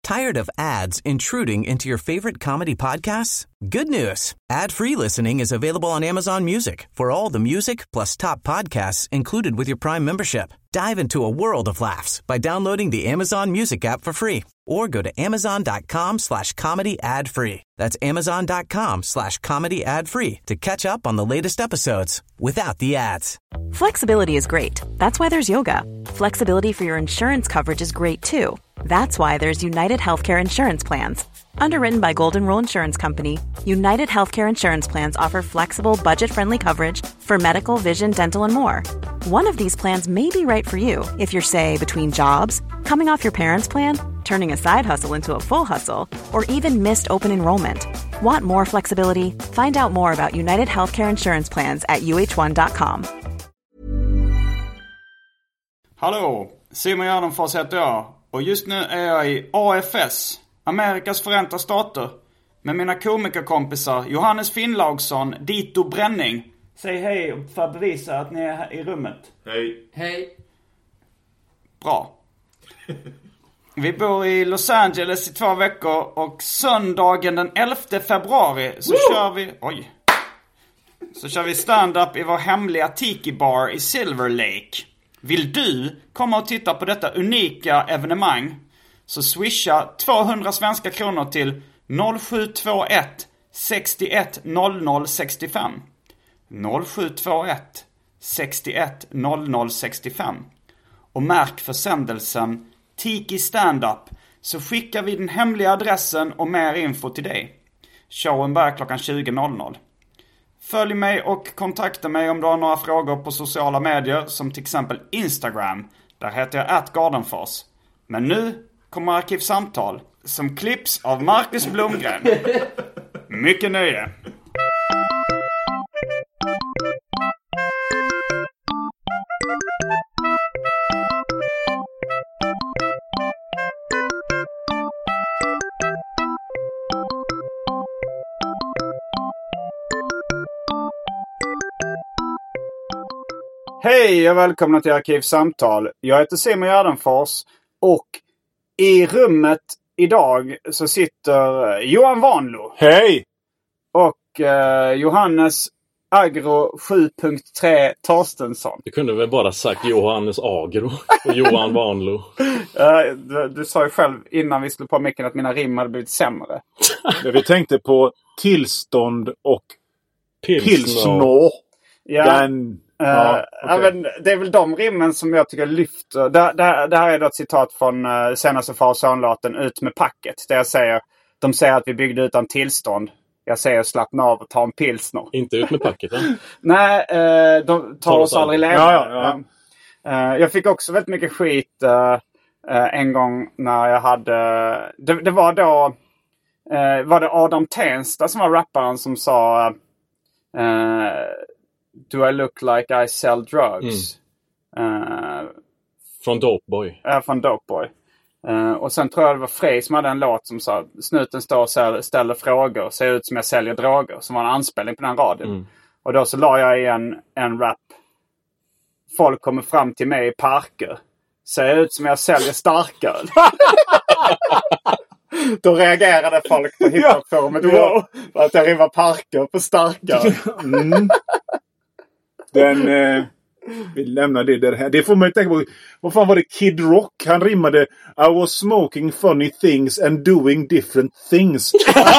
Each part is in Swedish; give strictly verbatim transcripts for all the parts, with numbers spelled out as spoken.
Tired of ads intruding into your favorite comedy podcasts? Good news. Ad-free listening is available on Amazon Music for all the music plus top podcasts included with your Prime membership. Dive into a world of laughs by downloading the Amazon Music app for free or go to amazon.com slash comedy ad free. That's amazon.com slash comedy ad free to catch up on the latest episodes without the ads. Flexibility is great. That's why there's yoga. Flexibility for your insurance coverage is great too. That's why there's United Healthcare Insurance Plans. Underwritten by Golden Rule Insurance Company, United Healthcare Insurance Plans offer flexible, budget-friendly coverage for medical, vision, dental, and more. One of these plans may be right for you if you're, say, between jobs, coming off your parents' plan, turning a side hustle into a full hustle, or even missed open enrollment. Want more flexibility? Find out more about United Healthcare Insurance Plans at u h one dot com. Hallå, Simon Gärdenfors heter jag. Och just nu är jag i A F S, Amerikas Förenta Stater, med mina komikerkompisar Johannes Finnlaugsson, Dito Bränning. Säg hej för att bevisa att ni är här i rummet. Hej. Hej. Bra. Vi bor i Los Angeles i två veckor och söndagen den elfte februari så Woo! kör vi... Oj. Så kör vi stand-up i vår hemliga Tiki Bar i Silver Lake. Vill du komma och titta på detta unika evenemang så swisha tvåhundra svenska kronor till noll sju två ett sextioett noll noll sextiofem. noll sju två ett sextioett noll noll sextiofem. Och märk försändelsen Tiki Stand-up så skickar vi den hemliga adressen och mer info till dig. Showen börjar klockan tjugo. Följ mig och kontakta mig om du har några frågor på sociala medier som till exempel Instagram. Där heter jag at Gardenfors. Men nu kommer Arkivsamtal som klipps av Marcus Blomgren. Mycket nöje. Hej och välkomna till Arkivsamtal. Jag heter Simon Gärdenfors och i rummet idag så sitter Johan Vanlo. Hej! Och eh, Johannes Agro sju punkt tre Torstensson. Du kunde väl bara sagt Johannes Agro och Johan Vanlo. uh, du, du sa ju själv innan vi slog på micken att mina rim hade blivit sämre. Vi tänkte på tillstånd och Pilsner. pilsner. Ja. Den... Ja, okay. ja, men det är väl de rimmen som jag tycker lyfter. Det, det, det här är då ett citat från uh, senaste far och son-låten Ut med packet. Där jag säger, de säger att vi byggde utan tillstånd. Jag säger slappna av och ta en pilsner. Inte ut med packet, va? Nej, uh, de tar oss aldrig leva. Ja, ja, ja. Uh, jag fick också väldigt mycket skit uh, uh, en gång när jag hade... Det, det var då... Uh, var det Adam Tensta som var rapparen som sa... Uh, Do I look like I sell drugs? Mm. Uh, från Dopeboy. Ja, uh, från Dopeboy. Uh, och sen tror jag det var Frey som hade en låt som sa snuten står och ställer, ställer frågor. Ser ut som jag säljer droger. Som var en anspelning på den radion. Mm. Och då så la jag i en, en rap. Folk kommer fram till mig i parker. Ser ut som jag säljer starköl. Då reagerade folk på hiphop-forumet. Wow! För att jag rimmar parker på starköl. Mm. Den, eh, vi lämnar det där här. Det får man ju tänka på. Vad fan var det? Kid Rock. Han rimmade I was smoking funny things and doing different things.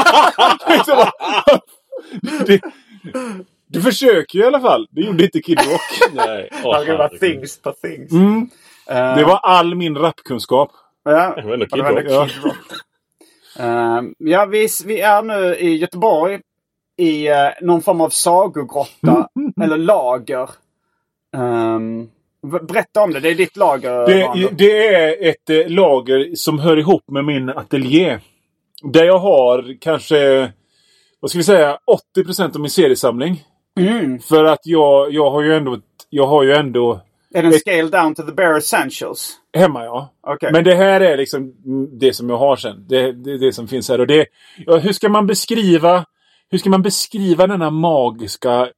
det, du försöker ju i alla fall. Det gjorde inte Kid Rock. Nej. Oh, han rimmade things på things. Mm. Uh, det var all min rapkunskap. Ja, det var ändå Kid Rock. Ja. Kid Rock. uh, ja, vi, vi är nu i Göteborg. I uh, någon form av sagogrotta eller lager. Um, berätta om det. Det är ditt lager. Det, det är ett eh, lager som hör ihop med min ateljé. Där jag har kanske, vad ska vi säga, åttio procent av min seriesamling. Mm. För att jag, jag har ju ändå... Jag har ju ändå är den ett, scaled down to the bare essentials? Hemma, ja. Okay. Men det här är liksom det som jag har sen. Det, det, det som finns här. Och det, ja, hur ska man beskriva... Hur ska man beskriva denna magiska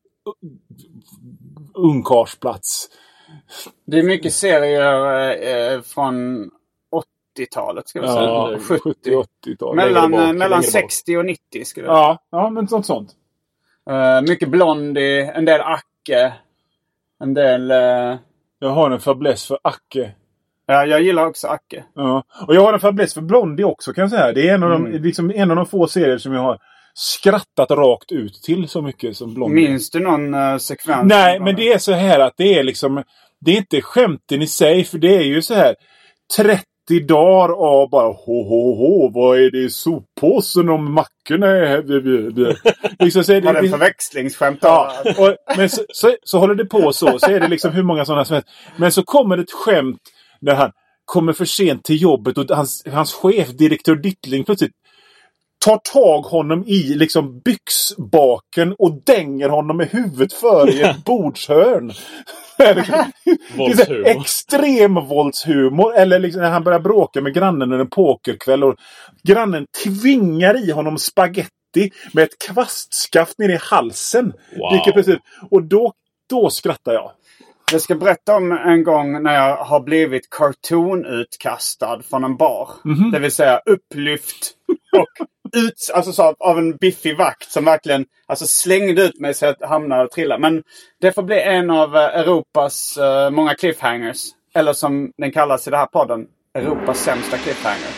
ungkarsplats? Det är mycket serier eh, från åttiotalet ska vi ja, säga. sjuttio åttiotalet. Mellan, bak, mellan sextio och nittio skulle jag ja, ja, men sånt sånt. Uh, mycket Blondie, en del Acke. En del... Uh... Jag har en fäbless för Acke. Ja, jag gillar också Acke. Ja. Och jag har en fäbless för Blondie också kan jag säga. Det är en av, mm. de, liksom en av de få serier som jag har skrattat rakt ut till så mycket som Blondie. Minns du någon uh, sekvens? Nej, men det är så här att det är liksom... Det är inte skämten i sig, för det är ju så här... trettio dagar av bara ho ho ho, vad är det i soppåsen om mackorna är... liksom, så är det, var det en förväxlingsskämt? Ja, och, men så, så, så håller det på så. Så är det liksom hur många sådana som helst. Men så kommer ett skämt när han kommer för sent till jobbet och hans, hans chef, direktör Dittling, plötsligt tar tag honom i liksom byxbaken och dänger honom med huvudet för i ett bordshörn. Det är extrem våldshumor. Eller liksom när han börjar bråka med grannen en pokerkväll och grannen tvingar i honom spaghetti med ett kvastskaft ner i halsen. Wow. Vilket precis, och då, då skrattar jag. Jag ska berätta om en gång när jag har blivit cartoon-utkastad från en bar. Mm-hmm. Det vill säga upplyft och ut, alltså så av en biffig vakt som verkligen alltså slängde ut mig så att jag hamnade och trillade. Men det får bli en av Europas uh, många cliffhangers. Eller som den kallas i den här podden, Europas sämsta cliffhanger.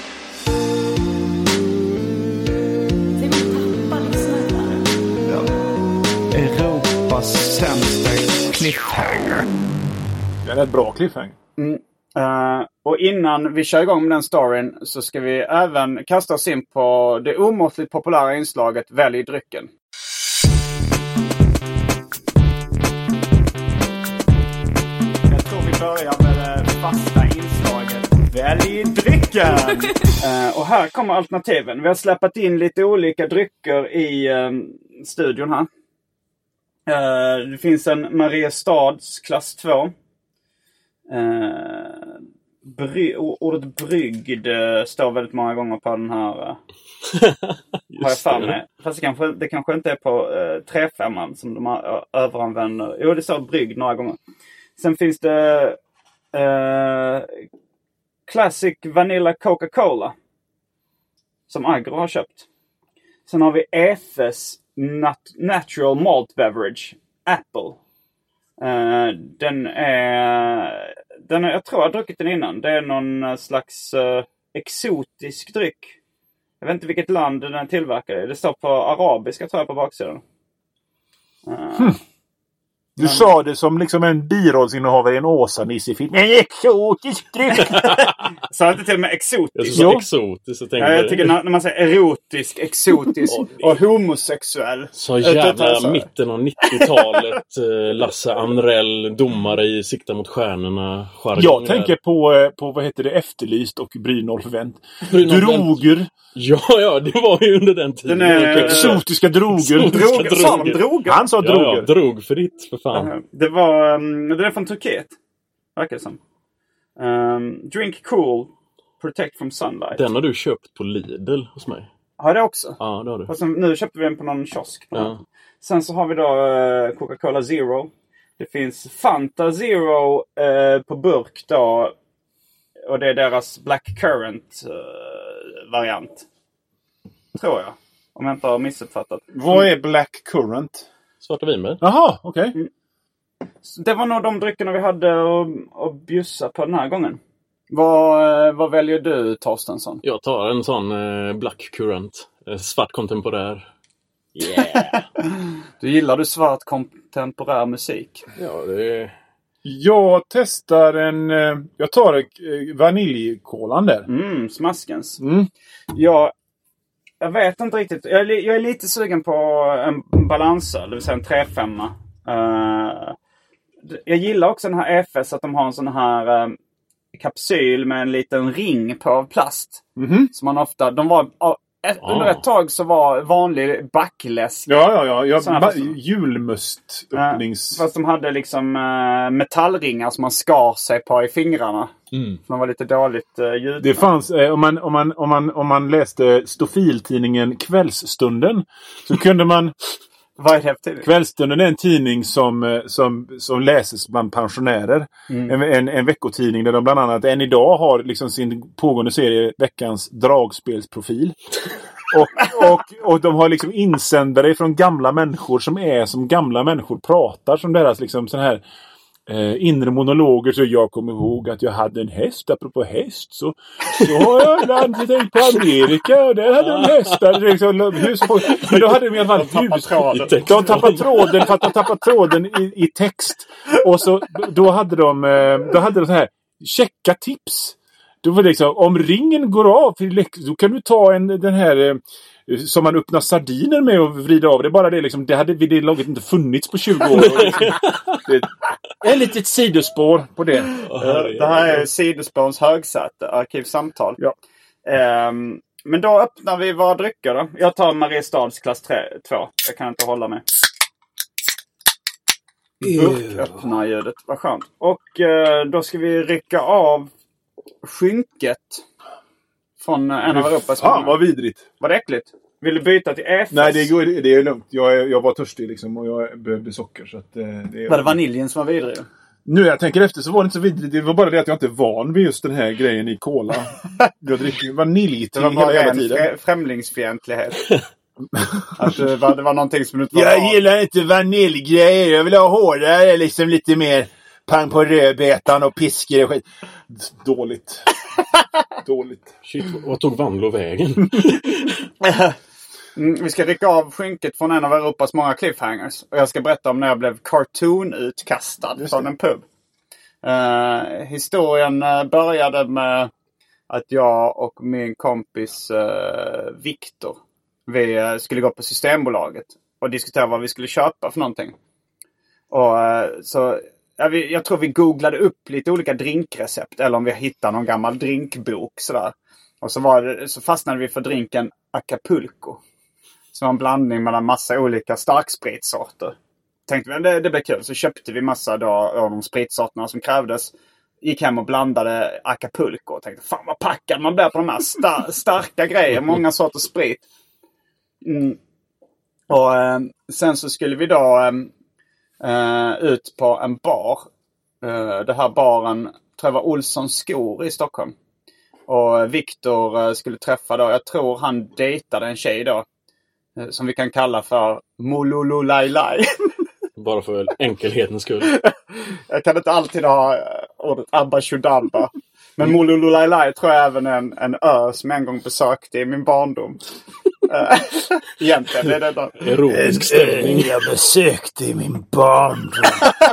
Ja. Europas sämsta cliffhanger. Det är ett bra cliffhanger. Mm. Uh, och innan vi kör igång med den storyn så ska vi även kasta oss in på det omåttligt populära inslaget Välj drycken. Jag tror vi börjar med det fasta inslaget Välj drycken! uh, och här kommer alternativen. Vi har släppt in lite olika drycker i um, studion här. Uh, det finns en Mariestads klass två. Uh, bry, ordet brygd uh, står väldigt många gånger på den här uh, har jag för mig. Fast det kanske, det kanske inte är på uh, tre femman som de har, uh, överanvänder. Jo, det står brygd några gånger. Sen finns det uh, Classic Vanilla Coca-Cola som Agro har köpt. Sen har vi E F S nat- Natural Malt Beverage Apple. Uh, den är, den är, jag tror jag har druckit den innan. Det är någon slags uh, exotisk dryck. Jag vet inte vilket land den är tillverkad i. Det står på arabiska tror jag på baksidan. Uh, hm. Du um, sa det som liksom en birollsinnehavare i en Åsa-Nisse-film. En exotisk dryck! Sa inte till och med exotisk? Jag exotisk. Jag, ja, jag tycker när, när man säger erotisk, exotisk och homosexuell. Så jävla så mitten av nittiotalet. Lasse Amrell, domare i Sikta mot stjärnorna. Jag tänker på, på, vad heter det, Efterlyst och Brynolf förvänt. Droger. Ja, ja, det var ju under den tiden. Den är, exotiska droger. Exotiska droger. droger. Sa de droger? Han sa droger. Ja, ja, drog för ditt, för fan. Det var, um, det är från Turkiet. Verkar det som. Um, drink cool, protect from sunlight. Den har du köpt på Lidl hos mig. Har det också? Ja, det har du. Fast nu köpte vi den på någon kiosk. På ja. Sen så har vi då uh, Coca-Cola Zero. Det finns Fanta Zero uh, på burk då. Och det är deras Black Currant uh, variant. Tror jag. Om jag inte har missuppfattat. Vad är Black Currant? Svarta vinbär. Jaha, okej. Okay. Mm. Det var nog de dryckerna vi hade att bjussa på den här gången. Vad, vad väljer du, Torstensson? Jag tar en sån eh, Black Currant. Eh, svart kontemporär. Yeah! Du gillar du svart kontemporär musik? Ja, det är... Jag testar en... Jag tar eh, vaniljkolan där. Mm, smaskens. Mm. Jag, jag vet inte riktigt. Jag, jag är lite sugen på en balanser, det vill säga en tre femma. Uh, jag gillar också den här E F S att de har en sån här uh, kapsyl med en liten ring på av plast. Mm-hmm. Som man ofta, de var uh, ett, ah. under ett tag så var vanlig backläsk. Ja, ja, ja. ja ba- fast, julmust öppnings... Uh, fast de hade liksom uh, metallringar som man skar sig på i fingrarna. Mm. De var lite dåligt uh, ljud. Det fanns, eh, om, man, om, man, om, man, om man läste Stofiltidningen Kvällsstunden så kunde man Vad är det för tidning? Kvällstunden är en tidning som, som, som läses bland pensionärer. Mm. En, en, en veckotidning där de bland annat än idag har liksom sin pågående serie Veckans dragspelsprofil. Och, och, och de har liksom insändare från gamla människor som är som gamla människor pratar. Som deras liksom sån här eh, inre monologer. Så jag kommer ihåg att jag hade en häst. Apropå häst så, så har jag ibland tänkt på Amerika. Och där hade de hästar. Liksom, men då hade de i alla fall hus. De tappade tråden för att de tappade tråden i, i text. Och så då hade de då hade de så här checka tips. Då var det liksom, om ringen går av, då kan du ta en, den här som man öppnar sardiner med och vrida av. Det är bara det liksom, det hade vid det laget inte funnits på tjugo år. Det är ett litet sidospår på det. Det här är sidospårens högsäte, arkivsamtal. Ja. Um, men då öppnar vi våra drycker då. Jag tar Mariestads klass två. Jag kan inte hålla mig. Burköppnar ljudet, vad skönt. Och uh, då ska vi rycka av skynket från en av Europas. Fan vad vidrigt. Var det äckligt? Vill du byta till E F S? Nej, det, går, det är lugnt. Jag, jag var törstig liksom och jag behövde socker. Så att, det var det vaniljen som var vidrig? Nu jag tänker efter så var det inte så vidrigt. Det var bara det att jag inte är van vid just den här grejen i cola. Jag dricker vanilj till hela jävla tiden. Det var främlingsfientlighet. Alltså, det, var, det var någonting som du inte var Jag av. Gillar inte vaniljgrejer. Jag vill ha hårdare, liksom lite mer pang på rödbetan och piskor och skit. Dåligt. Dåligt. Shit, vad tog Vanlo vägen? mm, vi ska rycka av skynket från en av Europas många cliffhangers. Och jag ska berätta om när jag blev cartoon-utkastad från en pub. Uh, historien började med att jag och min kompis uh, Viktor, vi uh, skulle gå på Systembolaget och diskutera vad vi skulle köpa för någonting. Och uh, så... Ja, vi, jag tror vi googlade upp lite olika drinkrecept. Eller om vi hittade någon gammal drinkbok. Sådär. Och så, var det, så fastnade vi för drinken Acapulco. Som var en blandning mellan massa olika starkspritsorter. Tänkte vi, det, det blir kul. Så köpte vi massa då, av de spritsorterna som krävdes. Gick hem och blandade Acapulco. Och tänkte, fan vad packad man blir på de här star- starka grejer. Många sorters sprit. Mm. Och eh, sen så skulle vi då... Eh, Uh, ut på en bar. Uh, det här baren tror jag var Olssons skor i Stockholm. Och Viktor uh, skulle träffa då. Jag tror han dejtade en tjej då. Uh, som vi kan kalla för Molololailai. Bara för enkelhetens skull. Jag kan inte alltid ha uh, ordet Abba Shudabba. Men Molololailai tror jag även är en, en ö som jag en gång besökte i min barndom. Egentligen är det då. Erotisk stämning. Jag besökte i min barndom.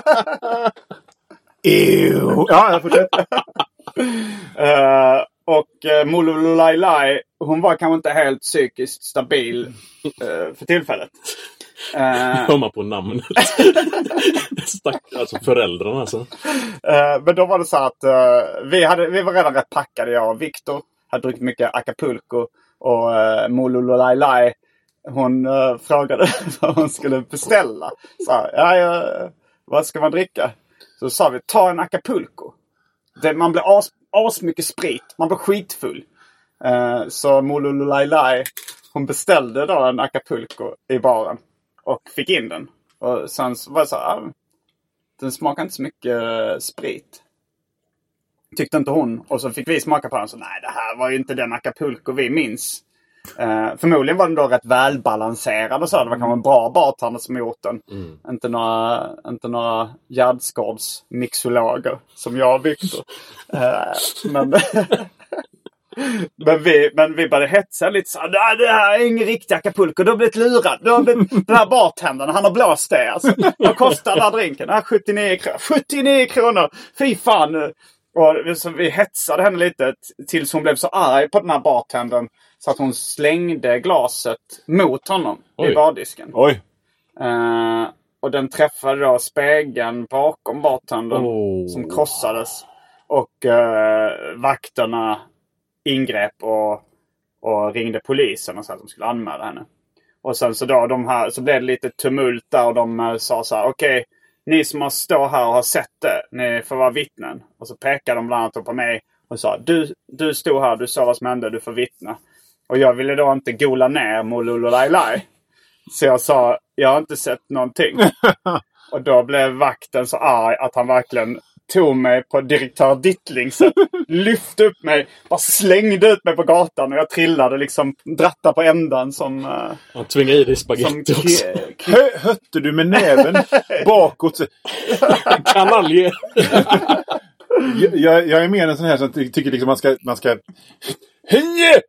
Ew. Ja, jag fortsätter. uh, och uh, Molololailai, hon var kanske inte helt psykiskt stabil uh, för tillfället. Uh, Hör man på namnet. Stack, alltså föräldrarna alltså. Uh, men då var det så att uh, vi, hade, vi var redan rätt packade. Jag och Viktor hade druckit mycket Acapulco. Och uh, Molololailai, hon uh, frågade vad hon skulle beställa. Så ja, ja, vad ska man dricka? Så sa vi, ta en Acapulco. Det, man blir as, as mycket sprit. Man blir skitfull. Uh, så Molololailai, hon beställde då en Acapulco i baren. Och fick in den. Och sen så var det så här, ah, den smakar inte så mycket uh, sprit. Tyckte inte hon. Och så fick vi smaka på den. Så nej, det här var ju inte den Acapulco vi minns. Uh, förmodligen var den då rätt välbalanserad och så. Det var kanske en bra bartender som gjort den. Mm. Inte några, inte några Gärdsgårds-mixologer som jag och Viktor. Uh, men, men, vi, men vi började hetsa lite så. Nej, det här är ingen riktig Acapulco. Du har blivit lurad. Du har blivit, den här bartendern, han har blåst det. Alltså. Vad kostar den här drinken? Den här sjuttionio kronor. sjuttionio kronor! Fy fan nu! Och så vi hetsade henne lite tills hon blev så arg på den här bartendern så att hon slängde glaset mot honom. Oj. I bardisken. Oj. Uh, och den träffade då spegeln bakom bartendern oh. som krossades. Och uh, vakterna ingrep och, och ringde polisen och sa att de skulle anmäla henne. Och sen så då de här, så blev det lite tumult där och de uh, sa så här, okej. Okay, ni som har stått här och har sett det, ni får vara vittnen. Och så pekade de bland annat på mig och sa, du, du stod här, du sa vad som hände, du får vittna. Och jag ville då inte gola ner Molololailai. Så jag sa, jag har inte sett någonting. Och då blev vakten så arg att han verkligen tog mig på direktör Dittling. Så lyfte upp mig, bara slängde ut mig på gatan. Och jag trillade liksom, dratta på ändan som... Uh, han tvingade i dig spagetti också. Hö, hötte du med näven bakåt? Kanalje. jag, jag, jag är mer en sån här som ty- tycker liksom man ska... Man ska... Hej!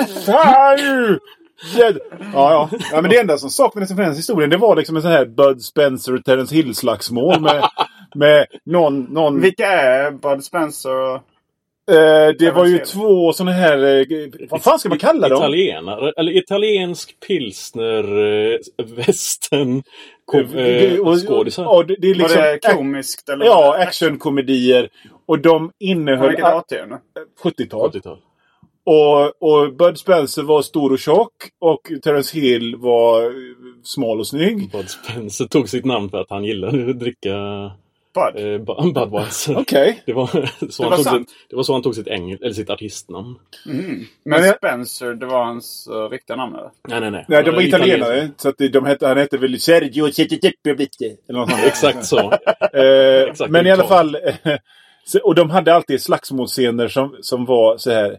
Fan! Ja, ja. ja, men det enda som saknades i den historien, det var liksom en sån här Bud Spencer och Terence Hill-slagsmål med, med någon, någon... Vilka är Bud Spencer och... Eh, det var ju två såna här... Eh, vad fan ska man kalla dem? Italienare, eller italiensk pilsner, eh, västern, kom, eh, skådisar. Ja, det, det är liksom... Var det komiskt? Eller ja, actionkomedier. Och de innehöll... Vilket årtionde? sjuttiotal. sjuttiotal. Och, och Bud Spencer var stor och tjock. Och Terence Hill var smal och snygg. Bud Spencer tog sitt namn för att han gillade att dricka Bud? eh, Budweiser. Okej. Okay. Det, var så det, han var tog sant. sitt, det var så han tog sitt, engel, eller sitt artistnamn. Mm. Men, Men jag, Spencer, det var hans uh, riktiga namn eller? Nej, nej, nej. nej, de var italienare. Italiensk. Så att de hette, han hette väl Sergio Ciccipiblitti. Eller något sånt. Exakt så. eh, Exakt men i alla fall... och de hade alltid slagsmålscener som, som var så här...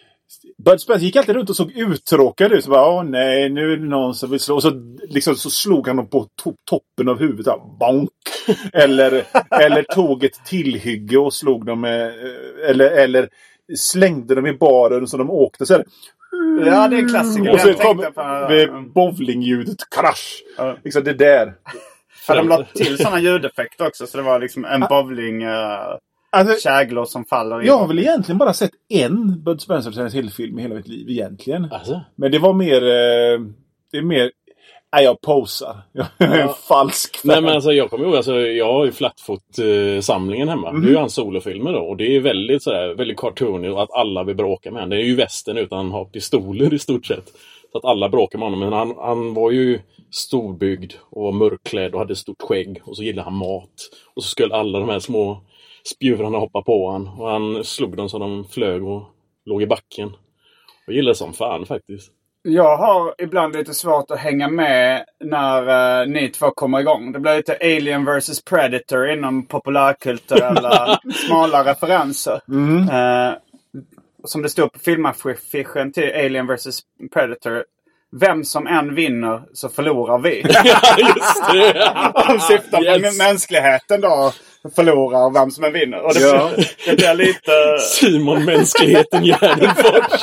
Bud Spencer gick alltid runt och såg uttråkad ut. Så bara, åh nej, nu är det någon som vill slå. Och så, liksom, så slog han dem på to- toppen av huvudet. Så här, bonk. eller, eller tog ett tillhygge och slog dem med... Eller, eller slängde dem i baren så de åkte. Så här, ja, det är en klassiker. och så Jag kom på, med bowlingljudet. Krasch. Ja. Liksom det där. För de la till sådana ljudeffekter också. Så det var liksom en bowling... Uh... Alltså, käglor som faller i. jag har väl egentligen bara sett en Bud Spencer Terence Hill-film i hela mitt liv egentligen. Alltså? Men det var mer... Eh, det är mer... Nej, jag posar. Jag är en falsk fan. Nej, men alltså jag kommer ihåg, alltså, jag har ju Flatfoot-samlingen hemma. Mm. Det är ju hans solofilmer då. Och det är väldigt sådär, väldigt cartoony och att alla vill bråka med honom. Det är ju västern utan han har pistoler i stort sett. Så att alla bråkar med honom. Men han, han var ju storbyggd och var mörkklädd och hade stort skägg. Och så gillade han mat. Och så skulle alla de här små spjurarna hoppa på han. Och han slog dem så de flög och låg i backen. Jag gillade som fan faktiskt. Jag har ibland lite svårt att hänga med när uh, ni två kommer igång. Det blir lite Alien versus Predator inom populärkulturella smala referenser. Mm. Uh, som det står på filmaffischen till Alien versus Predator. Vem som än vinner så förlorar vi. Just det. De syftar yes. på mänskligheten då. Förlorar vem som än vinner. Och det, ja. det blir lite... Simon, mänskligheten Gärdenfors.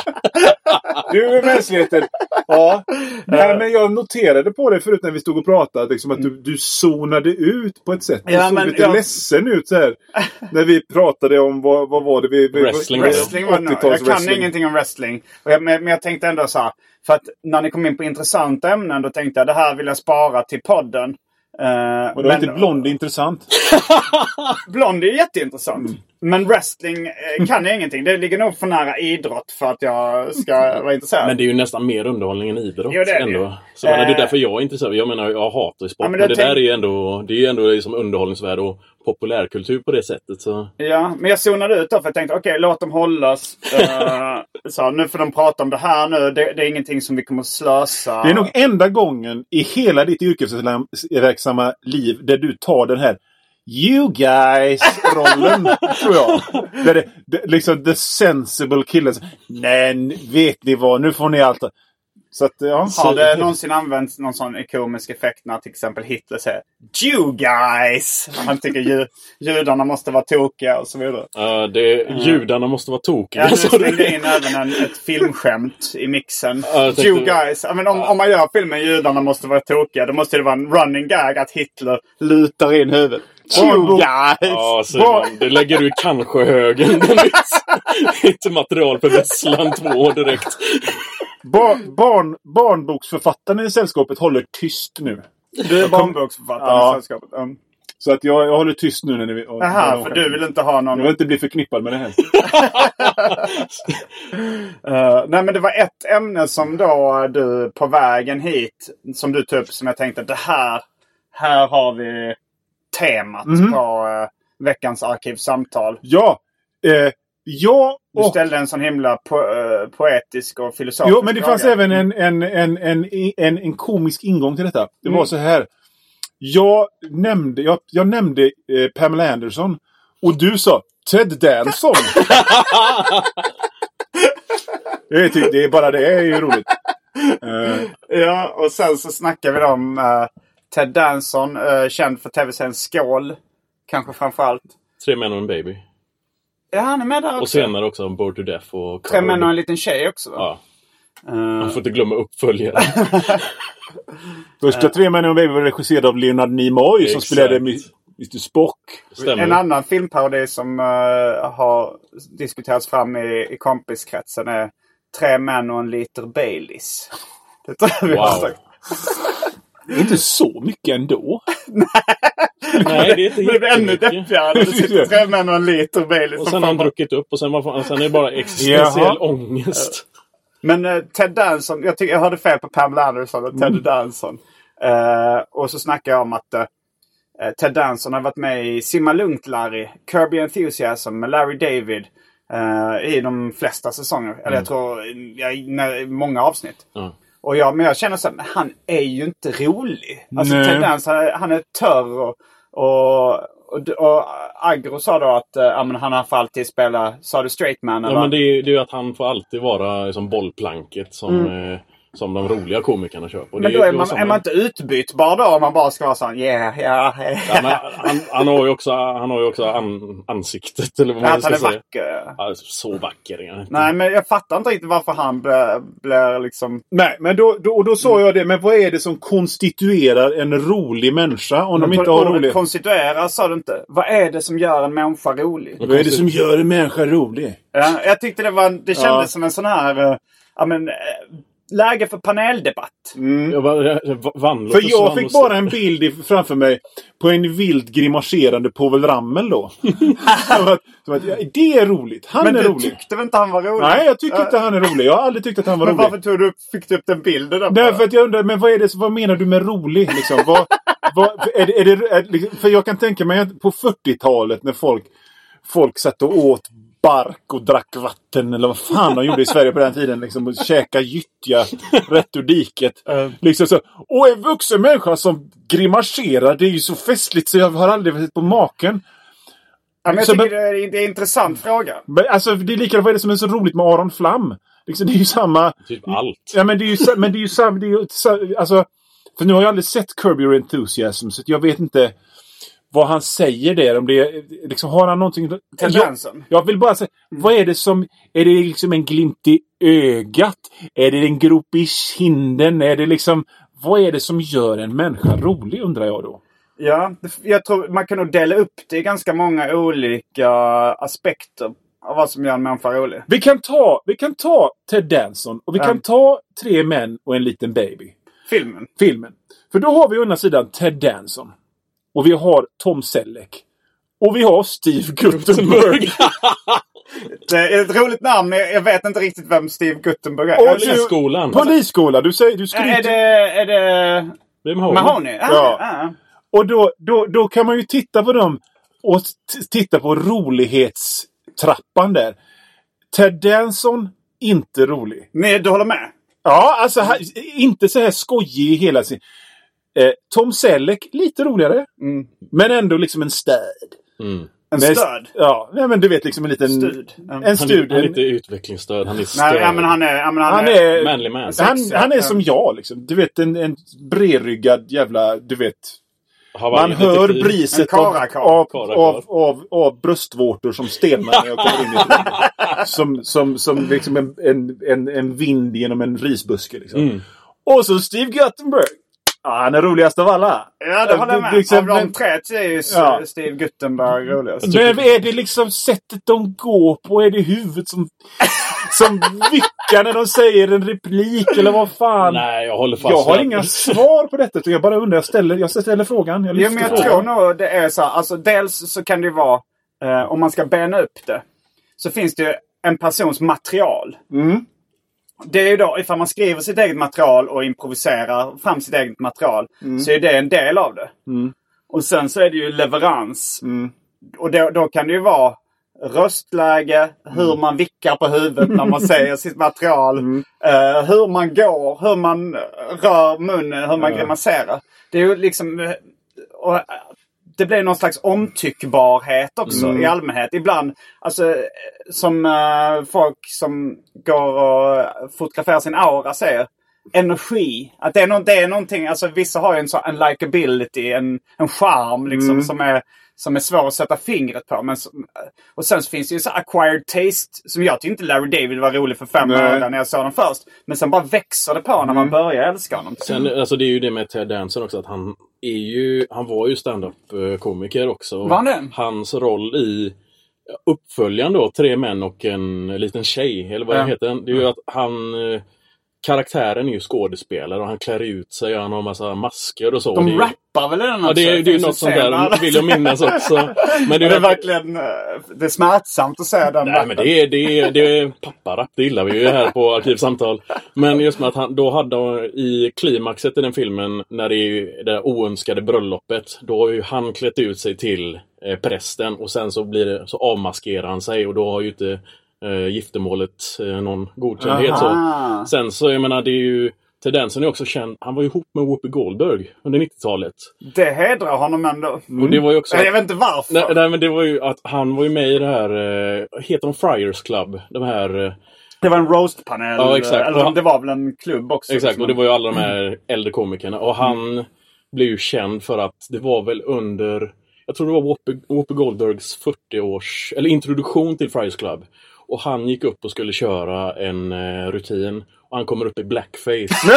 Du är mänskligheten. Ja. Nej, men jag noterade på det förut när vi stod och pratade. Liksom, att du, du zonade ut på ett sätt. Du ja, såg men lite jag... ledsen ut så här. När vi pratade om vad, vad var det vi... Wrestling. wrestling var jag kan wrestling. Ingenting om wrestling. Och jag, men, men jag tänkte ändå så här. För att när ni kom in på intressanta ämnen då tänkte jag det här vill jag spara till podden. Uh, och det var inte Blondie intressant. Blondie är jätteintressant. Mm. Men wrestling eh, kan jag ingenting. Det ligger nog för nära idrott för att jag ska vara intresserad. Men det är ju nästan mer underhållning än idrott. Jo, det är ändå. det. Så eh. det är därför jag är intresserad. Jag menar, jag hatar sport. Ja, men det, men det tänk... där är ju ändå, det är ju ändå liksom underhållningsvärde och populärkultur på det sättet. Så. Ja, men jag zonade ut då för jag tänkte, okej, okay, låt dem hållas. uh, så nu får de prata om det här nu. Det, det är ingenting som vi kommer att slösa. Det är nog enda gången i hela ditt yrkesverksamma liv där du tar den här you guys-rollen, tror jag. Där det, det, liksom the sensible killen. Nej, vet ni vad? Nu får ni allt. Så att, ja. Har det någonsin använts någon sån komisk effekt när till exempel Hitler säger you guys? Han tycker ju, judarna måste vara tokiga och så vidare. Ja, uh, det, mm. judarna måste vara tokiga. Ja, nu slängde in även en, ett filmskämt i mixen. Uh, you guys. I men om, uh. om man gör filmen judarna måste vara tokiga, då måste det vara en running gag att Hitler lutar in huvudet. You guys! Ja, Simon, det lägger du kanske högen. Inte material för Vesslan två direkt. Bar- barn, barnboksförfattaren i sällskapet håller tyst nu. Du är barnboksförfattaren ja. i sällskapet. Um. Så att jag, jag håller tyst nu när ni... Jaha, för du vill inte ha någon... Jag vill inte bli förknippad med det här. uh, nej, men det var ett ämne som då du på vägen hit, som du tog upp, som jag tänkte, det här, här har vi temat mm-hmm. på uh, veckans arkivsamtal. Ja, eh, Ja, Du och... ställde en sån himla po uh, poetisk och filosofisk Jo, men det fanns fråga. även en, en, en, en, en, en komisk ingång till detta. Det Mm. var så här. Jag nämnde, jag, jag nämnde eh, Pamela Anderson. Och du sa Ted Danson. det, är, det är bara det är ju roligt. Uh, Ja, och sen så snackar vi om uh, Ted Danson, uh, känd för tv-serien Skål. Kanske framförallt. Tre män och en baby. Ja, han är med där också. Och senare också om Bored to Death och... Tre män och en liten tjej också, va? Ja. Uh, Man får inte glömma uppföljare. Första Tre män och en baby var regisserad av Leonard Nimoy som Exakt. spelade mister Spock. Stämmer. En annan filmparodi som uh, har diskuterats fram i, i kompiskretsen är Tre män och en liter Baileys. Det tror jag vi har Wow. sagt. Det är inte så mycket ändå. Nej, det är inte Det blir ännu jättemycket. deppigare. Det sitter tre män och en liter Baileys. Och som sen har han fan- druckit upp och sen, var fan, sen är det bara existentiell Jaha. ångest. Men uh, Ted Danson, jag, tycker, jag hörde fel på Pamela Anderson och Ted Danson. Uh, och så snackar jag om att uh, Ted Danson har varit med i Simma Lugnt Larry, Curb Your Enthusiasm med Larry David uh, i de flesta säsonger. Eller jag tror ja, i när, många avsnitt. Ja. Och jag, men jag känner så här, men han är ju inte rolig. Alltså Nej. Ted Danson, han är, han är törr och, och, och, och Agro sa då att uh, ja, men han har för alltid spela, sa du straight man? Ja, eller? men det är, det är ju att han får alltid vara som bollplanket som, eh, som de roliga komikerna kör på. Men Det då är det man, som är man inte utbytbar då om man bara ska vara sån, yeah, yeah, yeah. Ja, men han, han har ju också, han har ju också an, ansiktet, eller vad man Att ska han är säga. vacker. Ja, så vacker är han inte. Nej, men jag fattar inte riktigt varför han blir, blir liksom... Nej, men då, då, och då sa jag det. Men vad är det som konstituerar en rolig människa om de inte har rolig? Konstituera sa du inte. Vad är det som gör en människa rolig? Vad är det som gör en människa rolig? Ja, jag tyckte det var, det kändes Ja. som en sån här, uh, ja men, uh, läge för paneldebatt. Jag var, vandlar För jag fick bara en bild i- framför mig på en vild grimaserande Povel Ramel då. Som att, som att, ja, det är roligt. Han Men är du rolig. tyckte väl inte han var rolig? Nej, jag tycker inte han är rolig. Jag har aldrig tyckt att han var Men rolig. varför tog du upp, fick du upp den bilden då? Därför att jag undrar, men vad är det, vad menar du med rolig? Liksom? Vad, vad, är det, är det, är, liksom- för jag kan tänka mig att på fyrtiotalet när folk, folk satt och åt bark och drack vatten eller vad fan de gjorde i Sverige på den tiden. Liksom, och käka gyttja rätt ur diket. Liksom så. Och en vuxen människa som grimaserar, det är ju så festligt så jag har aldrig sett på maken. Ja, men jag Så, tycker men- det, är, det är en intressant fråga. Men, alltså, det är lika, vad är det som är så roligt med Aron Flam? Liksom, det är ju samma... Typ allt. Ja, men det är ju, sa- men det är ju samma... Det är ju, sa- alltså, för nu har jag aldrig sett Curb Your Enthusiasm, så jag vet inte vad han säger där. Om det är, liksom, har han någonting... Ted jag, Danson. jag vill bara säga, vad är det som... Är det liksom en glimt i ögat? Är det en grop i kinden? Är det liksom... Vad är det som gör en människa rolig, undrar jag då? Ja, det- jag tror man kan nog dela upp det i ganska många olika aspekter av vad som gör en människa rolig. Vi kan ta, vi kan ta Ted Danson och vi Ja. kan ta Tre män och en liten baby. Filmen. Filmen. För då har vi å ena sidan Ted Danson. Och vi har Tom Selleck. Och vi har Steve Guttenberg. Det är ett roligt namn, men jag vet inte riktigt vem Steve Guttenberg är. Och Jag- du- Polisskolan. Polisskola. Du säger, du Är skryter. det... Är det... Det är Mahoney. Mahoney? Ah, Ja. ah. Och då, då, då kan man ju titta på dem och t- titta på rolighetstrappan där. Ted Danson, inte rolig. Nej, du håller med? Ja, alltså här, inte så här skojig i hela sin... Eh, Tom Selleck, lite roligare. Mm. Men ändå liksom en stöd. Mm. En Men- stöd? Ja, nej, men du vet liksom en liten... Stud. Ja. En Han, är, stud. han är inte utvecklingsstöd, han är stöd. Nej, ja, men han är... Ja, men han, Han är... är... Manly man. Han, Sex, ja. han är som jag liksom. Du vet en, en bredryggad jävla... Du vet... Hawaii Man hör detektiv. briset En av, karakar. av, Karakar. av, av, av bröstvårtor som stelnar när jag kommer in i rummet. Som, som, som liksom en, en, en, en vind genom en risbuske. Liksom. Mm. Och så Steve Guttenberg. Ja, han är roligast av alla. Ja, det håller jag med. Liksom, Av de men- tre så är ju Ja. Steve Guttenberg roligast. Men är det liksom sättet de går på? Är det huvudet som, som vickar när de säger en replik? Eller vad fan? Nej, jag håller fast Jag har vid inga att- svar på detta. Jag bara undrar. Jag ställer, jag ställer frågan. Jag Ja, lyfter men jag frågan. tror nog det är så här, alltså dels så kan det ju vara, eh, om man ska bena upp det, så finns det ju en persons material. Mm. Det är ju då, ifall man skriver sitt eget material och improviserar fram sitt eget material, så är det en del av det. Mm. Och sen så är det ju leverans. Mm. Och då, då kan det ju vara röstläge, hur mm. man vickar på huvudet när man säger sitt material, mm. uh, hur man går, hur man rör munnen, hur man ja. grimaserar. Det är ju liksom... Och, det blir någon slags omtyckbarhet också mm. i allmänhet. Ibland, alltså som uh, folk som går och fotograferar sin aura säger, energi. Att det är, no- det är någonting, alltså vissa har ju en, så, en likability, en, en charm liksom mm. som är som är svår att sätta fingret på. Men, och sen så finns det ju så acquired taste som jag tyckte inte Larry David var rolig för fem år när jag såg den först. Men sen bara växer det på när mm. man börjar älska honom. Sen, alltså det är ju det med Ted Danson också, att han är ju, han var ju stand-up-komiker också. Var han det? Hans roll i uppföljaren då, Tre män och en liten tjej, eller vad ja. heter den? Det är ju att han... Karaktären är ju skådespelare och han klär ut sig och han har en massa masker och så. De det är, rappar väl den också? Ja, det är, det är ju något sånt där, vill jag minnas också. Men det är, det är verkligen det är smärtsamt att säga den. Nej, men det är, det är, det är papparapp, det gillar vi ju här på Arkivsamtal. Men just med att han, då hade i klimaxet i den filmen, när det är det oönskade bröllopet, då har ju han klätt ut sig till eh, prästen och sen så blir det, så avmaskerar han sig och då har ju inte Uh, giftermålet uh, någon godkändhet så. Sen så, jag menar, det är ju Ted Danson är också känd, han var ju ihop med Whoopi Goldberg under nittiotalet. Det hedrar honom ändå. Mm. Och det var ju också... Jag vet inte varför. Nej, nej, men det var ju att han var ju med i det här, uh, heter de Friars Club? De här... Uh... Det var en roastpanel. Ja, exakt. Eller han... det var väl en klubb också. Exakt, liksom. Och det var ju alla de här äldre komikerna. Och han mm. blev ju känd för att det var väl under... Jag tror det var Whoopi, Whoopi Goldbergs fyrtio-års... Eller introduktion till Friars Club. Och han gick upp och skulle köra en uh, rutin. Och han kommer upp i blackface.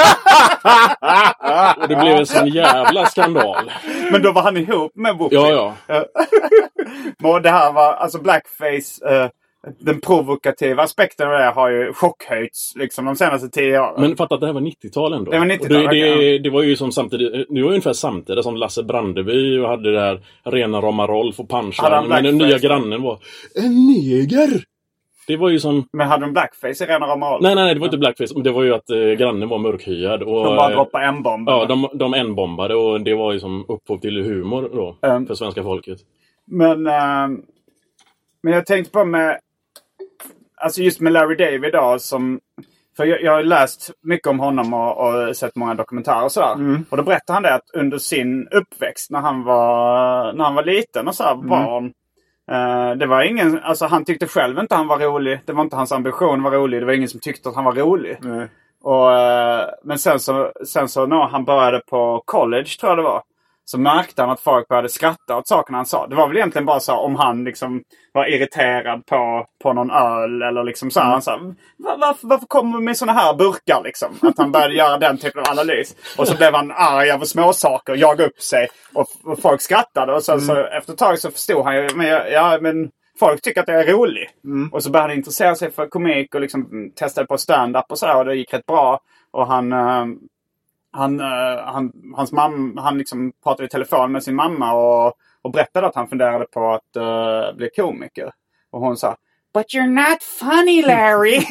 Och det blev en sån jävla skandal. Men då var han ihop med Whoopi. Ja, ja. Och det här var, alltså blackface... Uh, den provokativa aspekten av det har ju chockhöjts liksom de senaste tio åren. Men fatta att det här var nittiotal ändå. Det var nittiotal. Och det, det, det var ju som samtidigt, det var ungefär samtidigt som Lasse Brandeby och hade det där rena rama Rolf och Punchline. Men den nya grannen var en neger. Det var ju som... Men hade de blackface i rena rama Rolf? Nej, nej, det var inte blackface. Men det var ju att eh, grannen var mörkhyad. Och, de bara droppade en-bombade. Ja, de, de en-bombade och det var ju som upphov till humor då. Um, för svenska folket. Men, uh, men jag tänkte på med... Alltså just med Larry David då, som... För jag, jag har läst mycket om honom och, och sett många dokumentärer och sådär. Mm. Och då berättade han det att under sin uppväxt när han var, när han var liten och sådär, mm. barn. Uh, det var ingen, alltså han tyckte själv inte han var rolig. Det var inte hans ambition att vara rolig. Det var ingen som tyckte att han var rolig. Mm. Och, uh, men sen så, sen så när han började på college, tror jag det var. Så märkte han att folk började skratta åt sakerna han sa. Det var väl egentligen bara så om han liksom var irriterad på, på någon öl. Eller liksom så. Mm. Han sa, Var, varför, varför kommer du med såna här burkar liksom? Att han började göra den typen av analys. Och så blev han arg över små saker, jag upp sig. Och, och folk skrattade. Och sen mm. så efter ett tag så förstod han ju, men, ja, men folk tycker att det är roligt. Mm. Och så började han intressera sig för komik och liksom testade på stand-up och så. Och det gick rätt bra. Och han... Uh, Han, uh, han, hans mamma, han liksom pratade i telefon med sin mamma och, och berättade att han funderade på att uh, bli komiker. Och hon sa, "But you're not funny, Larry."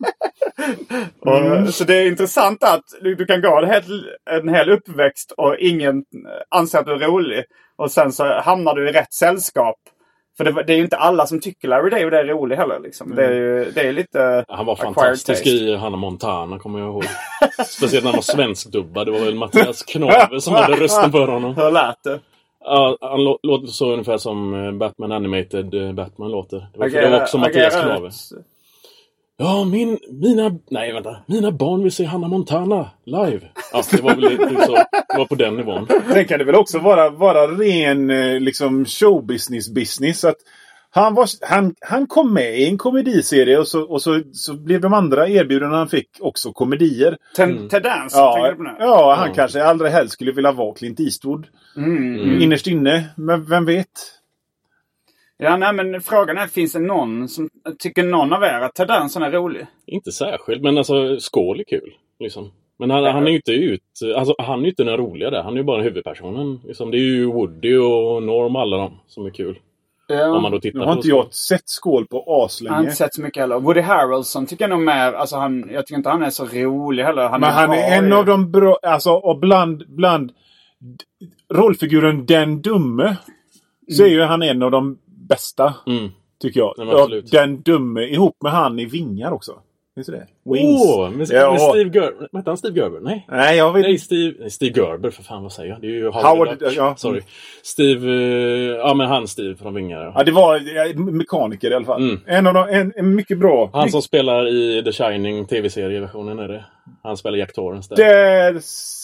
mm. och, så det är intressant att du, du kan gå en hel, en hel uppväxt och ingen anser att du är rolig. Och sen så hamnar du i rätt sällskap. För det, det är ju inte alla som tycker Larry David är rolig heller. Liksom. Mm. Det är ju det är lite... Han var fantastisk i Hannah Montana, kommer jag ihåg. Speciellt när han var svenskdubbad. Det var väl Mattias Knave som hade rösten för honom. Hur lät det? Ja, han lå- låter så ungefär som Batman Animated Batman låter. Det var, agera, det var också Mattias Knave. Ja, min, mina, nej vänta, mina barn vill se Hannah Montana live. Ja, det var väl lite så, det var på den nivån. Sen kan det väl också vara, vara ren liksom showbusiness business. Att han, var, han, han kom med i en komediserie och, så, och så, så blev de andra erbjudanden han fick också komedier. Mm. Ted Danson, ja, tänker du på det? Ja, han mm. kanske allra helst skulle vilja vara Clint Eastwood. Mm. Innerst inne, men vem vet? Ja, nej, men frågan är, finns det någon som tycker någon av er att Ted Danson är rolig? Inte särskilt, men alltså skål är kul liksom. Men han, han är ju inte ut, alltså han är ju inte den roliga där. Han är ju bara huvudpersonen liksom. Det är ju Woody och Norm, alla de som är kul. Ja. Om man då tittar nu har på inte jag sett skål på aslänge. Jag har inte sett så mycket heller. Woody Harrelson tycker jag nog mer, alltså han, jag tycker inte han är så rolig heller. Han men är han är en av de bra, alltså och bland, bland rollfiguren Den Dumme mm. så är ju han en av de bästa. Mm. Tycker jag. Nej, absolut. Och den dumme ihop med han i Vingar också. Finns det? Wings. Åh, oh, med, ja. med Steve Gerber. Vad heter han? Steve Gerber? Nej. Nej, jag vet Nej, Steve, nej, Steve Gerber, för fan vad säger jag? Det är ju Howard, Howard Duck. Ja. Sorry. Steve, uh, ja men han Steve från Vingar. Ja, ja det var ja, mekaniker i alla fall. Mm. En av dem, en, en mycket bra. Han som spelar i The Shining tv-serieversionen är det. Han spelar Jack Torrance där. Det...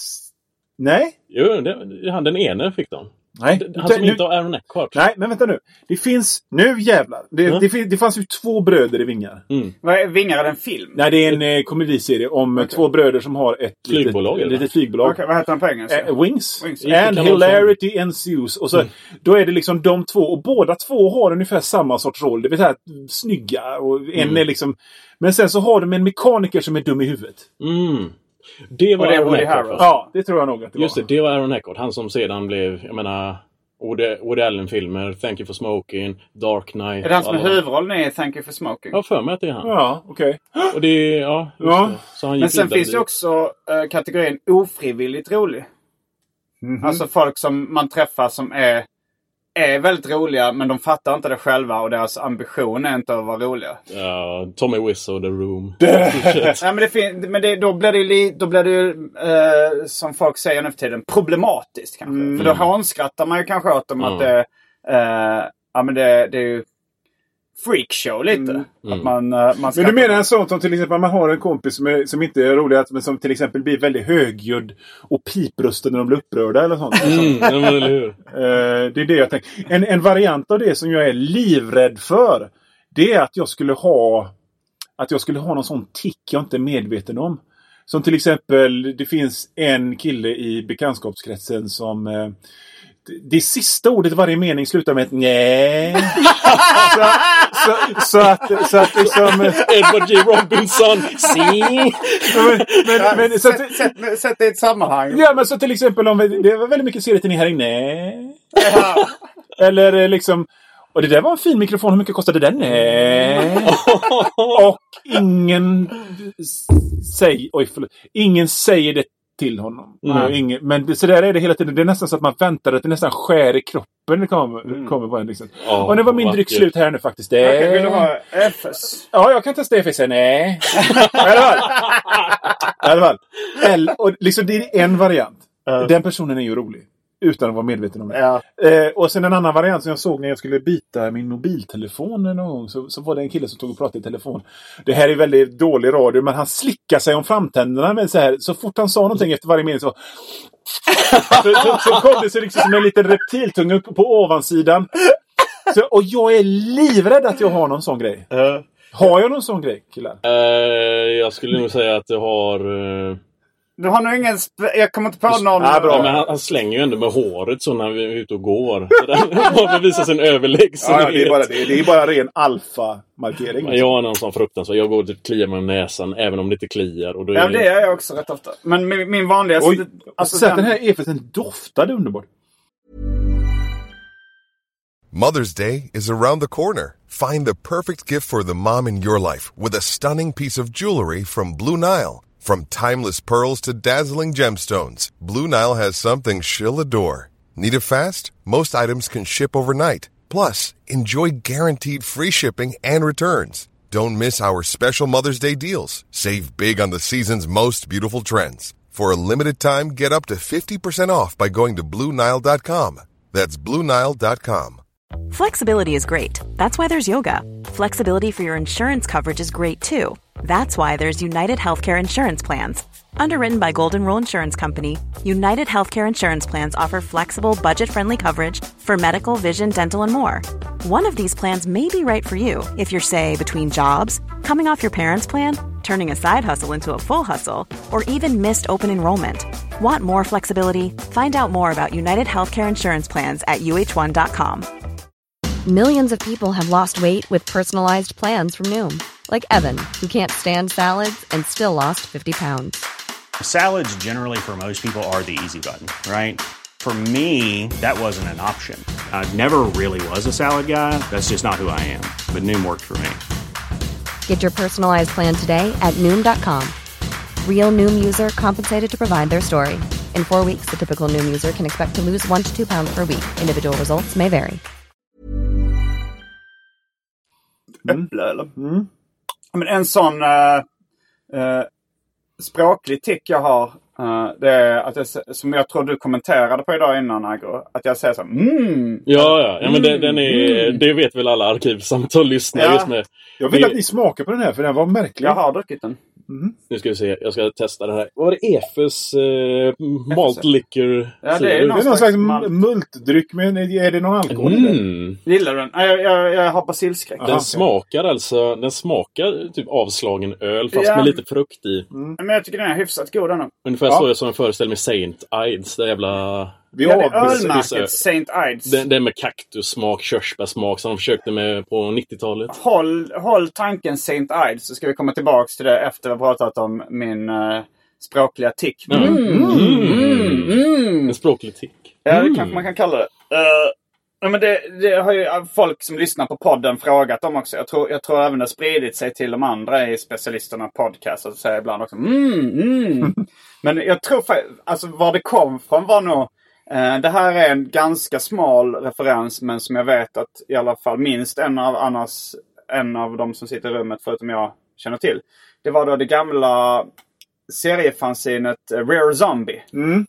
Nej? Jo, det, han den ene fick de. Nej. Han som nu, inte har Aaron Eckhart. Nej, men vänta nu. Det finns... Nu jävlar. Det, mm. det, det fanns ju två bröder i Vingar. Mm. Vad är Vingar? Är det en film? Nej, det är en eh, komediserie om okay. två bröder som har ett flygbolag. Litet, litet flygbolag. Okay, vad heter han på engelska? Eh, Wings. Wings. And hilarity ensues. Och så, mm. då är det liksom de två. Och båda två har ungefär samma sorts roll. Det vill säga snygga. Och en mm. är liksom... Men sen så har de en mekaniker som är dum i huvudet. Mm. Det var det Aaron Eckhart. Ja, det tror jag nog att det var. Just det, det var Aaron Eckhart. Han som sedan blev, jag menar, Woody, Woody Allen-filmer, Thank You for Smoking, Dark Knight. Är det han som är huvudrollen i Thank You for Smoking? Ja, för mig att det är han. Ja, okej. Okay. Och det är, ja, just ja. Det. Så han Men sen finns det också äh, kategorin ofrivilligt rolig. Mm-hmm. Alltså folk som man träffar som är är väldigt roliga, men de fattar inte det själva och deras ambition är inte att vara roliga. Ja, Tommy Wiseau, The Room. Ja, men det fin- men det, då blir det ju, då blir det ju eh, som folk säger nu för tiden, problematiskt kanske. Mm. För då hånskrattar man ju kanske åt dem mm. att det, eh, ja, men det, det är ju freakshow lite. Mm. Att man, man men du menar en sån som till exempel man har en kompis som, är, som inte är rolig, men som till exempel blir väldigt högljudd och piprösten när de blir upprörda eller sånt. Mm, eller hur? Uh, det är det jag tänker. En, en variant av det som jag är livrädd för, det är att jag skulle ha att jag skulle ha någon sån tick jag inte är medveten om. Som till exempel, det finns en kille i bekantskapskretsen som uh, det sista ordet i varje mening slutar med ett nej. så, så, så att så att liksom Edward G. Robinson. Si. men, men, men, så att, sätt, sätt, sätt det i ett sammanhang. Ja, men så till exempel om det var väldigt mycket serier till ni här inne. Eller liksom, och det där var en fin mikrofon, hur mycket kostade den? Nej. Och ingen säger oj förlåt, ingen säger det till honom. Mm. Ingen, men det, så där är det hela tiden. Det är nästan så att man väntar att det nästan skär i kroppen. Det kommer, mm. kommer på en liksom. Oh, och det var min dryck slut här nu faktiskt. Det... Okay, vill du ha F S? Ja, jag kan testa F S. Nej. I alla fall. I alla fall. L, och liksom, det är en variant. Uh. Den personen är ju rolig. Utan att vara medveten om det. Ja. Eh, och sen en annan variant som jag såg när jag skulle byta min mobiltelefon någon gång. Så, så var det en kille som tog och pratade i telefon. Det här är väldigt dålig radio. Men han slickade sig om framtänderna. Men så, här, så fort han sa någonting efter varje mening så... så, så, så kom det så liksom som en liten reptiltunga upp på ovansidan. Så, och jag är livrädd att jag har någon sån grej. Uh. Har jag någon sån grej, killar? Uh, jag skulle nog säga att jag har... Uh... Du har nog ingen... Sp- jag kommer inte på någon... Ah, bra. Ja, men han, han slänger ju ändå med håret så när vi är ute och går. Så man visar sin överlägsenhet. Ja, det är bara, det, det är bara ren alfa-markering. Men jag har någon sån fruktansvärd. Jag går och kliar mig om näsan även om det inte kliar. Och då är ja, det gör jag också rätt ofta. Men min, min vanligaste... Oj, alltså, så den här E F S-en doftade underbart. Mother's Day is around the corner. Find the perfect gift for the mom in your life with a stunning piece of jewelry from Blue Nile. From timeless pearls to dazzling gemstones, Blue Nile has something she'll adore. Need it fast? Most items can ship overnight. Plus, enjoy guaranteed free shipping and returns. Don't miss our special Mother's Day deals. Save big on the season's most beautiful trends. For a limited time, get up to fifty percent off by going to Blue Nile dot com. That's Blue Nile dot com. Flexibility is great. That's why there's yoga. Flexibility for your insurance coverage is great too. That's why there's United Healthcare Insurance Plans. Underwritten by Golden Rule Insurance Company, United Healthcare Insurance Plans offer flexible, budget-friendly coverage for medical, vision, dental, and more. One of these plans may be right for you if you're, say, between jobs, coming off your parents' plan, turning a side hustle into a full hustle, or even missed open enrollment. Want more flexibility? Find out more about United Healthcare Insurance Plans at U H one dot com. Millions of people have lost weight with personalized plans from Noom. Like Evan, who can't stand salads and still lost fifty pounds. Salads generally for most people are the easy button, right? For me, that wasn't an option. I never really was a salad guy. That's just not who I am. But Noom worked for me. Get your personalized plan today at Noom dot com. Real Noom user compensated to provide their story. In four weeks, the typical Noom user can expect to lose one to two pounds per week. Individual results may vary. äpple eller? Mm. Men en sån uh, uh, språklig tick jag har, uh, det är att jag, som jag tror du kommenterade på idag innan, Agro, att jag säger så mm. Ja, ja, ja men mm, det, den är, mm. det vet väl alla arkivsamtal lyssnar ja. just med. Jag vill det, att ni smakar på den här, för den var märklig. Jag har druckit den. Mm. Nu ska vi se, jag ska testa den här. Vad var det? Efes eh, malt liquor? Ja, det är, Det är någon slags, slags malt. multdryck, men är det någon alkohol i Mm. den? Gillar du den? Jag, jag, jag har basilskräck. Den Aha, smakar alltså, den smakar typ avslagen öl fast Ja. med lite frukt i. Mm. Men jag tycker den är hyfsat god den. Ungefär Ja. så som jag föreställer mig Saint Ides, det jävla... Vi Ja, det är avvisar- ölmärket Saint Ides. Den, den med kaktussmak, körsbärssmak som de försökte med på nittiotalet. Håll, håll tanken Saint Ides, så ska vi komma tillbaka till det efter att vi har pratat om min uh, språkliga tick. Mm. Mm. Mm. Mm. En språklig tick. Ja, det Mm. kanske man kan kalla det. Uh, ja, men det, det har ju folk som lyssnar på podden frågat om också. Jag tror, jag tror även det har spridit sig till de andra i specialisterna podcast. Och säger ibland också mm, mm. Men jag tror alltså var det kom från var nog uh, det här är en ganska smal referens, men som jag vet att i alla fall minst en av annars en av de som sitter i rummet förutom jag känner till. Det var då det gamla seriefanzinet uh, Rare Zombie. Mm.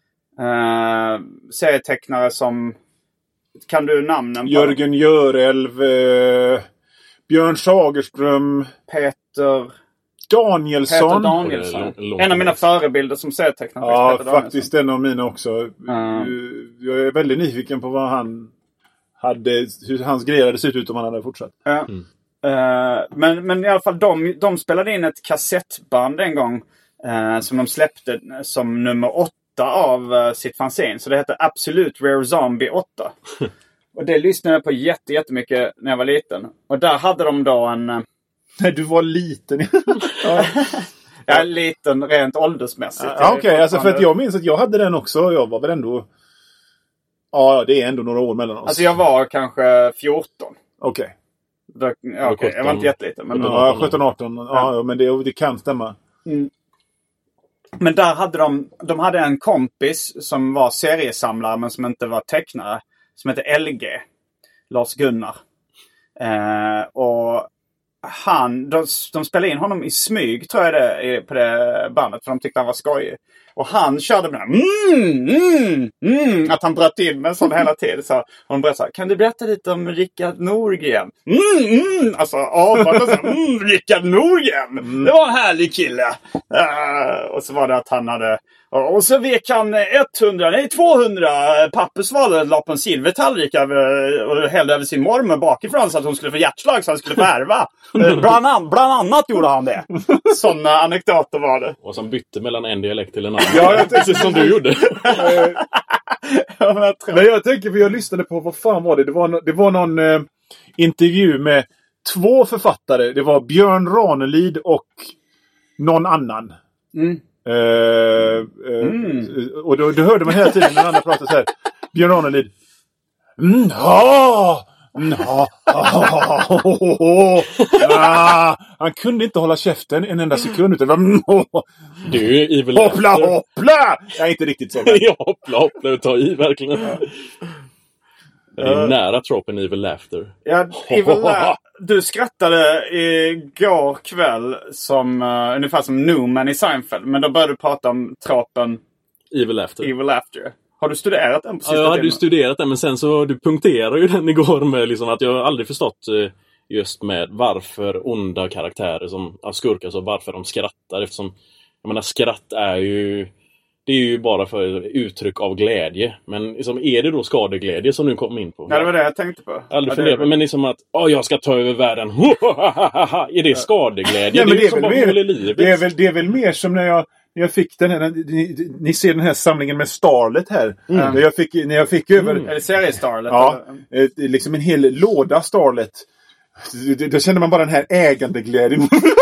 Uh, serietecknare som... Kan du namnen på Jörgen Görelv, eh, Björn Sagerström, Peter... Danielsson. Peter Danielsson. Lång- långt En av mina förebilder som serietecknare. Ja, Peter faktiskt en av mina också. Mm. Jag är väldigt nyfiken på vad han hade, hur hans grejer hade sett ut om han hade fortsatt. Ja. Mm. Uh, men, men i alla fall, de, de spelade in ett kassettband en gång uh, som de släppte som nummer åtta av uh, sitt fanzine. Så det heter Absolute Rare Zombie åtta. Och det lyssnade jag på jätte, jättemycket när jag var liten. Och där hade de då en... Uh, Nej, du var liten. ja. Jag är liten rent åldersmässigt. Ja, Okej, okay. Alltså för att jag minns att jag hade den också. Jag var väl ändå... Ja, det är ändå några år mellan oss. Alltså jag var kanske fjorton. Okej. Okay. Ja, okay. Jag var inte jätteliten. Men ja, sjutton arton. Ja, ja, men det, det kan stämma. Mm. Men där hade de... De hade en kompis som var seriesamlare men som inte var tecknare. Som hette L G. Lars Gunnar. Eh, och... Han, de, de spelade in honom i smyg tror jag det på det bandet, för de tyckte han var skojig. Och han körde med mm, mm, mm, att han bröt in med sån hela tiden. Så hon berättade så här, kan du berätta lite om Rickard Norgren? Mm, mm, alltså, avvartade så här, mm, Rickard Norgren, mm. Det var en härlig kille. Uh, och så var det att han hade, och, och så vek han hundra, nej tvåhundra pappersvalor, la på en silvertallrik och hällde över sin mormor bakifrån så att hon skulle få hjärtslag så han skulle få ärva. uh, bland, an, bland annat gjorde han det. Sådana anekdoter var det. Och som bytte mellan en dialekt till en annan. Ja, jag precis som du gjorde. Ja, men jag tror... Men jag tänker, för jag lyssnade på, vad fan var det? Det var, no, det var någon eh, intervju med två författare. Det var Björn Ranelid och någon annan. Mm. Eh, eh, mm. Och då, då hörde man hela tiden när andra pratade så här. Björn Ranelid. Mm, ja, mm, ja, ja, oh, oh, ah. Han kunde inte hålla käften en enda sekund. Utan det var, mm, oh. Du är ju evil hoppla, after. hoppla! Jag är inte riktigt så. Men... ja, hoppla, hoppla och ta i verkligen. Det är nära tropen evil laughter. Ja, evil la- du skrattade igår kväll som uh, ungefär som Newman i Seinfeld. Men då började du prata om tropen Evil laughter. Evil laughter. Har du studerat den på sista Ja, jag hade timmen? ju studerat den, men sen så du punkterade ju den igår med liksom att jag aldrig förstått just med varför onda karaktärer som ja, skurkar så varför de skrattar, eftersom jag menar skratt är ju det är ju bara för uttryck av glädje, men liksom, är det då skadeglädje som du kom in på? Ja, det var det jag tänkte på. Jag har aldrig ja, funderat, det... men liksom att åh, jag ska ta över världen. Är det skadeglädje? Nej, men det är, det är, väl mer, livet. det, är väl, det är väl mer som när jag, när jag fick den här, ni, ni ser den här samlingen med Starlet här. Mm. När jag fick, när jag fick över... Mm. Är det serie Starlet? Ja, eller? liksom en hel låda Starlet. Då känner man bara den här ägandeglädjen.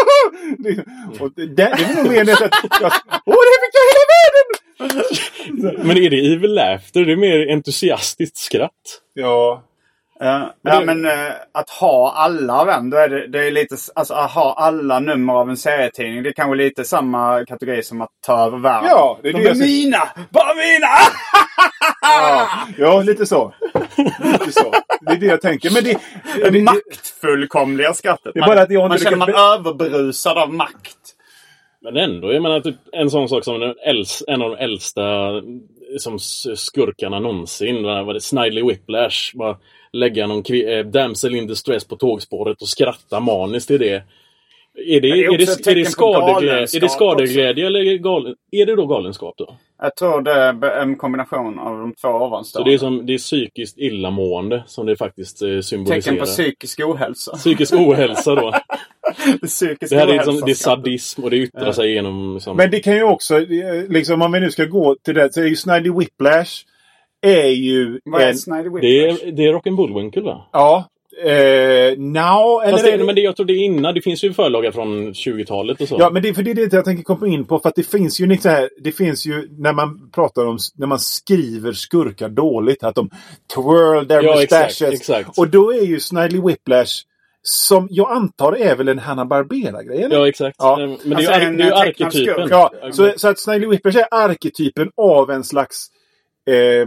Och det, det är nog mer att jag, åh, det fick jag hela världen! Men är det evil laughter? Det är mer entusiastiskt skratt. Ja. Uh, ja, det... men uh, att ha alla vän, då är det, det är lite, alltså att ha alla nummer av en serietidning, det är kanske lite samma kategori som att ta över världen. Ja, det är De det är mina! Bara mina! ja, ja, lite så. Lite så. Det är det jag tänker. Men det, det, det maktfullkomliga skrattet. Det är bara att jag man känner man be- överbrusad av makt. Men ändå, jag menar typ en sån sak som en, äls, en av de äldsta som skurkarna någonsin, var det Snidely Whiplash, bara lägga någon äh, damsel in distress på tågspåret och skratta maniskt till det. Är det, är det, är det, är det skadeglädje, är det skadeglädje eller är det, galen, är det då galenskap då? Jag tror det är en kombination av de två ovanstående. Så det är, som, det är psykiskt illamående som det faktiskt eh, symboliserar. Tecken på psykisk ohälsa. Psykisk ohälsa då. det, psykisk det här är, ohälsa, liksom, det är sadism och det yttrar ja. sig genom... Liksom... Men det kan ju också, liksom om vi nu ska gå till det, så är ju Snidely Whiplash är ju... Vad är en, Snidely Whiplash? Det är, det är Rock and Bullwinkle va? Ja. Eh, now, eller det, men det, jag tror det är innan. Det finns ju förlagar från tjugotalet och så. Ja, men det, för det är det jag tänker komma in på. För att det finns ju lite så här, det finns ju när man pratar om, när man skriver skurkar dåligt, att de twirl their ja, mustaches. Exakt, exakt. Och då är ju Snidely Whiplash, som jag antar är väl en Hanna-Barbera-grej, eller? Ja, exakt. Ja. Men det är ju, det är ju arketypen. Ja, så, så att Snidely Whiplash är arketypen av en slags... Eh,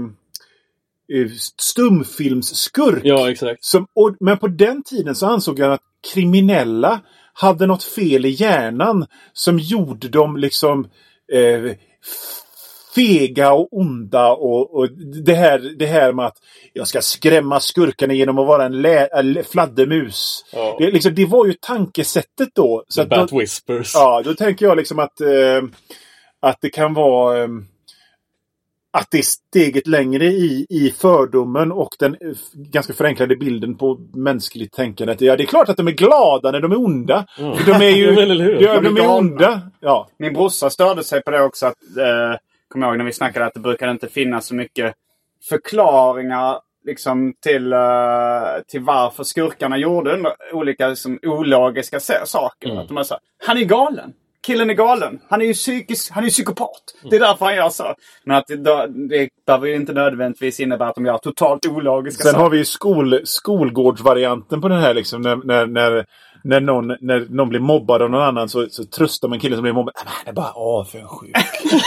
stumfilmsskurk. Ja, exakt. Som, och, men på den tiden så ansåg jag att kriminella hade något fel i hjärnan som gjorde dem liksom eh, fega och onda och, och det, här, det här med att jag ska skrämma skurkarna genom att vara en, lä, en fladdermus. Ja. Det, liksom, det var ju tankesättet då. Så The att Bat då, Whispers. Ja, då tänker jag liksom att, eh, att det kan vara... Eh, att det är steget längre i, i fördomen och den ganska förenklade bilden på mänskligt tänkandet. Ja, det är klart att de är glada när de är onda. Ja. För de är ju Eller hur? ja, de är onda. Ja. Min brorsa störde sig på det också. Att, eh, kommer jag ihåg när vi snackade att det brukar inte finnas så mycket förklaringar liksom, till, uh, till varför skurkarna gjorde olika liksom, ologiska saker. Mm. Att de är så, han är galen. Killen är galen. Han är ju psykisk, han är ju psykopat. Det är därför han gör så. Men att det, det behöver ju inte nödvändigtvis innebära att de gör totalt ologiska Sen saker. har vi ju skol, skolgårdsvarianten på den här liksom. När, när, när, när, någon, när någon blir mobbad av någon annan så, så tröstar man killen som blir mobbad. Nej, han är bara avundsjuk.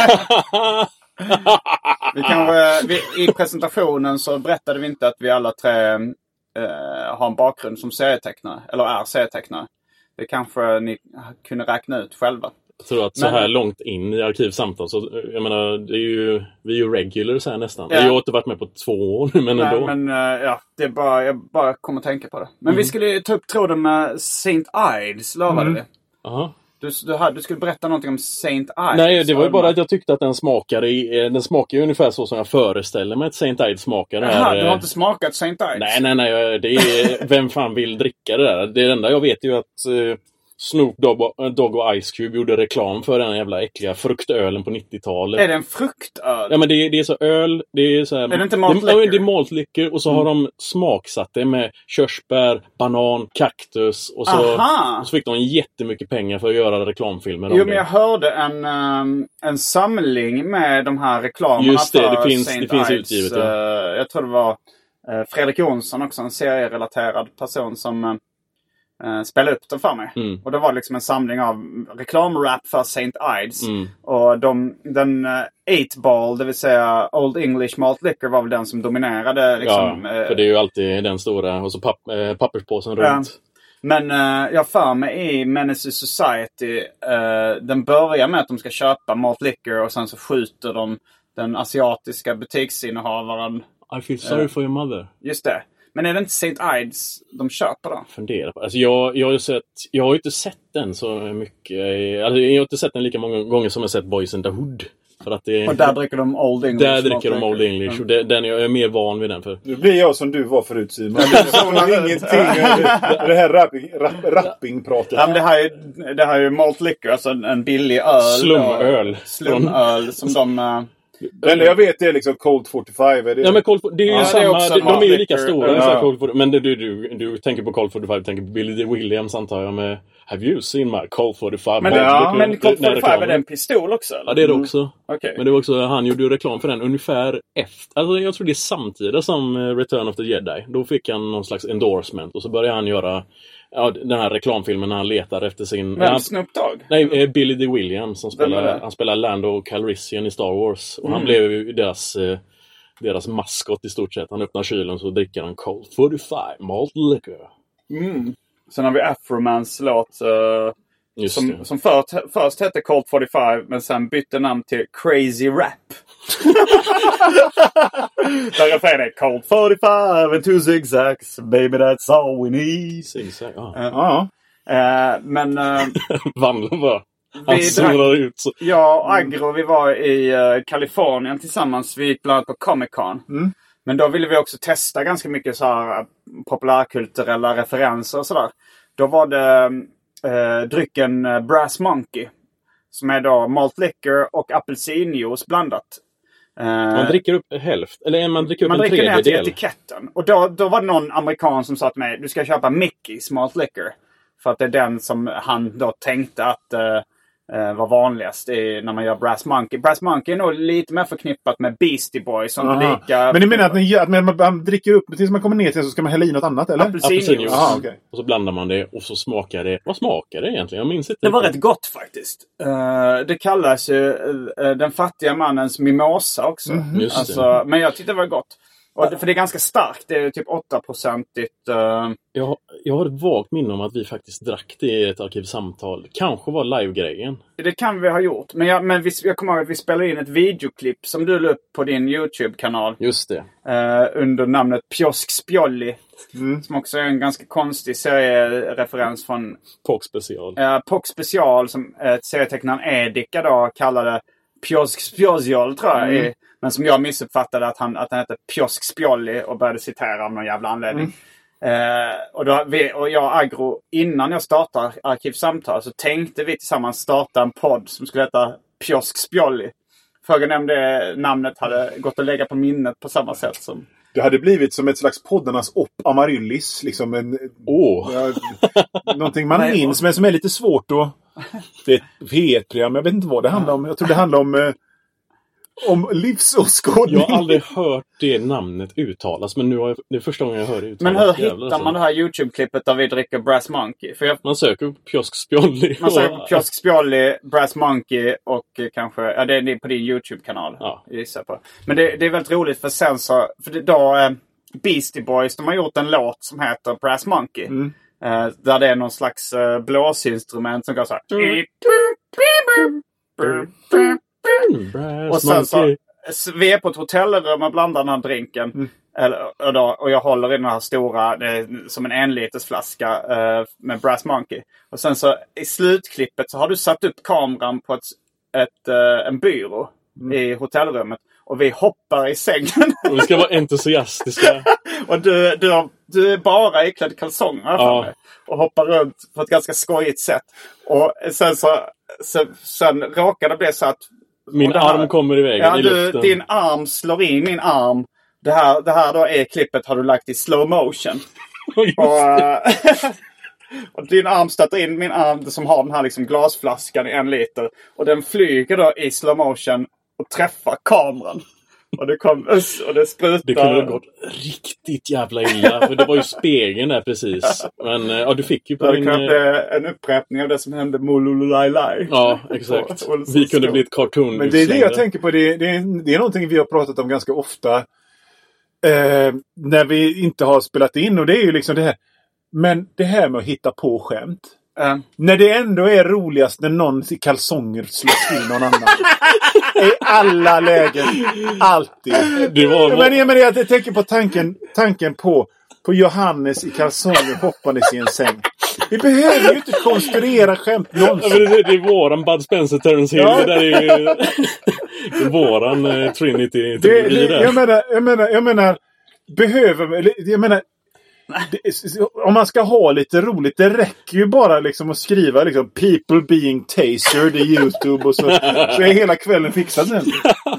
vi kan, vi, I presentationen så berättade vi inte att vi alla tre eh, har en bakgrund som serietecknare. Eller är serietecknare. Det kanske ni kunde räkna ut själva. Jag tror att så här men, långt in i arkivsamtal så, jag menar, det är ju, vi är ju regulars här nästan. Ja. Jag har inte varit med på två år nu, men Nej, ändå. Men ja, det är bara, jag bara kommer att tänka på det. Men mm. vi skulle ta upp tråden med Saint Ides, lovade mm. vi. Aha. Du, du, hade, du skulle berätta någonting om Saint Ides. Nej, det var ju bara att jag tyckte att den smakade i, den smakar ju ungefär så som jag föreställer mig att Saint Ides smakar. Jaha, du har inte smakat Saint Ides? Nej, nej, nej. Det är, vem fan vill dricka det där? Det enda jag vet är ju att eh, Snoop Dogg och Ice Cube gjorde reklam för den jävla äckliga fruktölen på nittiotalet. Är det en fruktöl? Ja, men det, det är så öl, det är så här, är det inte malt liquor? Det, det är malt liquor och så mm. har de smaksatt det med körsbär, banan, kaktus och så, och så fick de jättemycket pengar för att göra reklamfilmer. Jo, men jag hörde en, um, en samling med de här reklamerna. Just det, för det finns, Saint det finns Ides. utgivet. Ja. Uh, jag tror det var uh, Fredrik Jonsson också, en serierelaterad person som uh, Uh, spela upp den för mig. Mm. Och det var liksom en samling av reklamrap för Saint Ides. Mm. Och de, den uh, eight ball, det vill säga Old English Malt Liquor, var väl den som dominerade. Liksom, ja, för det är ju alltid den stora. Och så papp, äh, papperspåsen runt. Ja. Men uh, jag för mig i Menace Society, uh, den börjar med att de ska köpa Malt Liquor och sen så skjuter de den asiatiska butiksinnehavaren. I feel sorry uh, for your mother. Just det. Men är det inte Saint Ides de köper då? Fundera på. Alltså jag, jag har ju sett, jag har ju inte sett den så mycket. Alltså jag har inte sett den lika många gånger som jag sett Boys in the Hood. För att det, och där dricker de Old English. Där dricker de Old English. Mm. Och det, den jag är mer van vid den för. Nu blir jag som du var förut, Simon. Jag ingenting. Det här rapping, rap, rappingpratet. Ja, men det här är det här är malt liquor, alltså en, en billig öl. Slumöl. Slumöl som de... Uh, det enda jag vet är liksom Colt fyrtiofem. Är det? Ja, men Colt, det är ju ja, samma, är de, de är ju lika stora. Ja. Colt, men du, du, du, du tänker på Colt fyrtiofem, du tänker på Billy D. Williams antar jag med Have you seen my Colt fyrtiofem? Men, ja, men Colt fyrtiofem är det en pistol också? Eller? Ja, det är det också. Mm. Okay. Men det var också, han gjorde ju reklam för den ungefär efter, alltså jag tror det är samtidigt som Return of the Jedi. Då fick han någon slags endorsement och så började han göra ja, den här reklamfilmen när han letar efter sin... Vem? Snoop Dogg? Nej, Billy D. Williams som spelar, han spelar Lando Calrissian i Star Wars. Och mm. han blev ju deras... deras maskot i stort sett. Han öppnar kylen så dricker han Colt fyrtiofem malt liquor. Mm. Sen har vi Afromans låt uh, Just som, det. som först, först hette Colt fyrtiofem men sen bytte namn till Crazy Rap. Där refrängen är Colt fyrtiofem and two zigzags, baby that's all we need. Zigzag, ja. Uh, uh, uh, men uh, Vandlar bara. Han vi zonar ut så. jag och Agro, vi var i uh, Kalifornien tillsammans. Vi gick bland annat på Comic Con. Mm. Men då ville vi också testa ganska mycket så här populärkulturella referenser och sådär. Då var det uh, drycken uh, Brass Monkey. Som är då malt liquor och apelsinjuice blandat. Uh, Man dricker upp hälft. Eller man dricker upp man en dricker ner till tredjedel. etiketten. Och då, då var det någon amerikan som sa till mig, du ska köpa Mickey's malt liquor. För att det är den som han då tänkte att uh, uh, var vanligast i, när man gör Brass Monkey. Brass Monkey är nog lite mer förknippat med Beastie Boys. Som lika, men ni menar att, ni, att man, man dricker upp tills man kommer ner till så ska man hälla i något annat, eller? Apelsinjuice. Aha, okay. Och så blandar man det och så smakar det. Vad smakar det egentligen? Jag minns inte. Det var rätt gott faktiskt. Uh, det kallas ju uh, den fattiga mannens mimosa också. Mm-hmm. Just alltså, men jag tyckte det var gott. Och det, för det är ganska starkt. Det är typ åtta procentigt. Uh... Jag, jag har ett vagt minne om att vi faktiskt drack det i ett arkivsamtal. Kanske var live-grejen. Det kan vi ha gjort. Men, jag, men vi, jag kommer ihåg att vi spelade in ett videoklipp som du la upp på din YouTube-kanal. Just det. Uh, under namnet Piosk Spjolli. Mm. Som också är en ganska konstig seriereferens från Pock special. uh, Pock Special. Som uh, serietecknaren Edika då kallade Piosk Spjolli, tror jag. Mm. Men som jag missuppfattade att han, att han hette Piosk Spjolli och började citera av någon jävla anledning. Mm. Uh, och, då vi, och jag och Agro, innan jag startade Arkivsamtal så tänkte vi tillsammans starta en podd som skulle heta Piosk Spjolli. Frågan om det namnet hade gått att lägga på minnet på samma sätt som... Det hade blivit som ett slags poddarnas Op Amaryllis. Liksom en... Åh! Ja, någonting man minns men som är lite svårt att... Det är ett P ett-program. Jag vet inte vad det handlar om. Jag tror det handlar om... Eh, om livsåskådning. Jag har aldrig hört det namnet uttalas. Men nu har jag, det är första gången jag hör det uttalas. Men hur Jävlar, hittar alltså. man det här YouTube-klippet där vi dricker Brass Monkey? För jag... Man söker på Piosk Spjolli. Man söker på Piosk Spjolli, Brass Monkey och kanske... Ja, det är på din YouTube-kanal. Ja. Gissar på. Men det, det är väldigt roligt för sen så... För det, då... Eh, Beastie Boys, de har gjort en låt som heter Brass Monkey. Mm. Eh, där det är någon slags eh, blåsinstrument som går så här... Mm. Brass Och sen så... Monkey. Vi är på ett hotellrum och blandar den här drinken. Mm. Eller, och, då, och jag håller i den här stora, det är som en enliters flaska uh, med Brass Monkey. Och sen så i slutklippet så har du satt upp kameran på ett, ett, uh, en byrå mm. i hotellrummet. Och vi hoppar i sängen. Och vi ska vara entusiastiska. Och du, du, har, du är bara iklädd kalsonger för ja. mig. Och hoppar runt på ett ganska skojigt sätt. Och sen så, så sen råkar det bli så att min här, arm kommer i vägen ja, i du, luften. Din arm slår in min arm. Det här, det här då är klippet har du lagt i slow motion. och, och din arm stöter in min arm som har den här liksom glasflaskan i en liter. Och den flyger då i slow motion och träffar kameran. Och det, kom, och det sprutar. Det kunde ha gått riktigt jävla illa. För det var ju spegeln där precis. Men ja, du fick ju på det din... kunde en upprepning av det som hände Mololulai. Ja, exakt. Vi kunde bli ett cartoon. Men det är det jag tänker på. Det är, det, är, det är någonting vi har pratat om ganska ofta. Eh, när vi inte har spelat in. Och det är ju liksom det här. Men det här med att hitta på skämt. Mm. När det ändå är roligast när någon i kalsonger slås till någon annan. I alla lägen. Alltid. Det var... Men jag, men jag, jag tänker på tanken, tanken på, på Johannes i kalsonger hoppandes i en säng. Vi behöver ju inte konstruera skämt någonsin. Ja, men det, det är våran Bud Spencer Terence Hill. Ja. Det där är ju det är våran uh, Trinity. Det, det, jag, menar, jag menar, jag menar, behöver, jag menar, det, om man ska ha lite roligt, det räcker ju bara liksom att skriva liksom people being tasered i YouTube och så, så är hela kvällen fixad sen.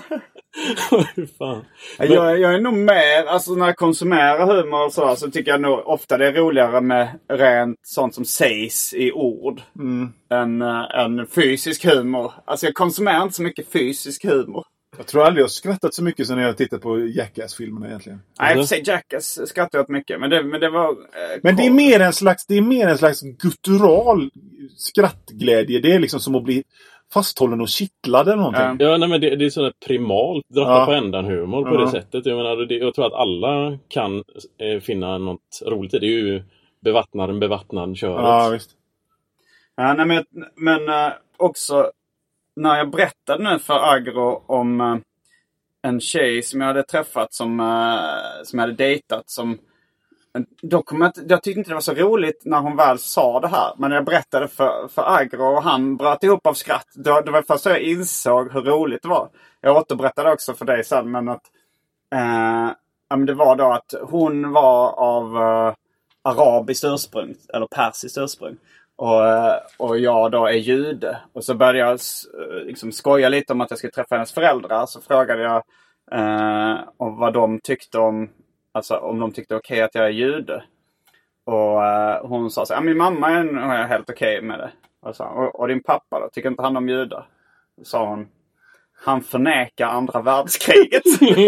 Fan. Jag, jag är nog mer, alltså när jag konsumerar humor och så, så tycker jag nog ofta det är roligare med rent sånt som sägs i ord mm. än, än fysisk humor. Alltså jag konsumerar inte så mycket fysisk humor. Jag tror aldrig jag har skrattat så mycket som när jag tittat på Jackass-filmerna egentligen. Nej, för sig Jackass skrattar jag åt mycket. Men det, men det var... Eh, men det är mer en slags, det är mer en slags guttural skrattglädje. Det är liksom som att bli fasthållen och kittlad eller någonting. Ja. Ja, nej, men det, det är sådär primalt dratta Ja. på ändan humor på Ja. det sättet. Jag menar, det, jag tror att alla kan eh, finna något roligt i det. Det är ju bevattnaren, bevattnaren, köret. Ja, visst. Ja, nej, men men äh, också när jag berättade nu för Agro om äh, en tjej som jag hade träffat som, äh, som jag hade dejtat som då kom jag, jag tyckte inte det var så roligt när hon väl sa det här. Men när jag berättade för, för Agro och han bröt ihop av skratt. Då, det var först så jag insåg hur roligt det var. Jag återberättade också för dig sen. Men att äh, ja, men det var då att hon var av äh, arabiskt ursprung. Eller persiskt ursprung. Och, och jag då är jude. Och så började jag liksom skoja lite om att jag skulle träffa hennes föräldrar. Så frågade jag eh, om vad de tyckte om, alltså om de tyckte okej att jag är jude. Och eh, hon sa så ja, min mamma är, är helt okej med det. Och, så, och, och din pappa då, tycker inte han om judar? Så sa hon, han förnekar andra världskriget.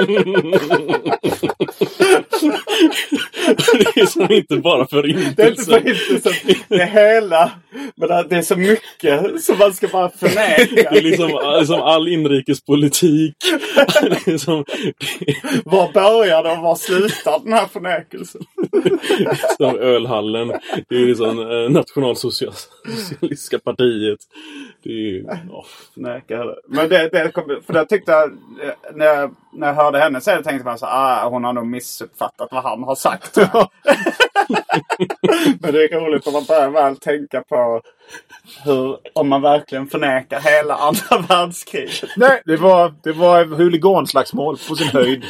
Det är som inte bara för Det är inte för inte det hela. Men det är så mycket som man ska bara förnäka. Det är liksom, liksom all inrikespolitik. Liksom, var börjar det och var slutar den här förnäkelsen? som ölhallen. Det är liksom eh, nationalsocialistiska partiet. Det är ju... Oh. Förnäka. Men det, det kom, för jag tyckte jag, när jag, när jag hörde henne så tänkte man så ah, hon har nog missuppfattat vad han har sagt. Men det är roligt om man börjar väl tänka på hur, om man verkligen förnekar hela andra världskriget. Nej, det var, det var huliganslagsmål på sin höjd.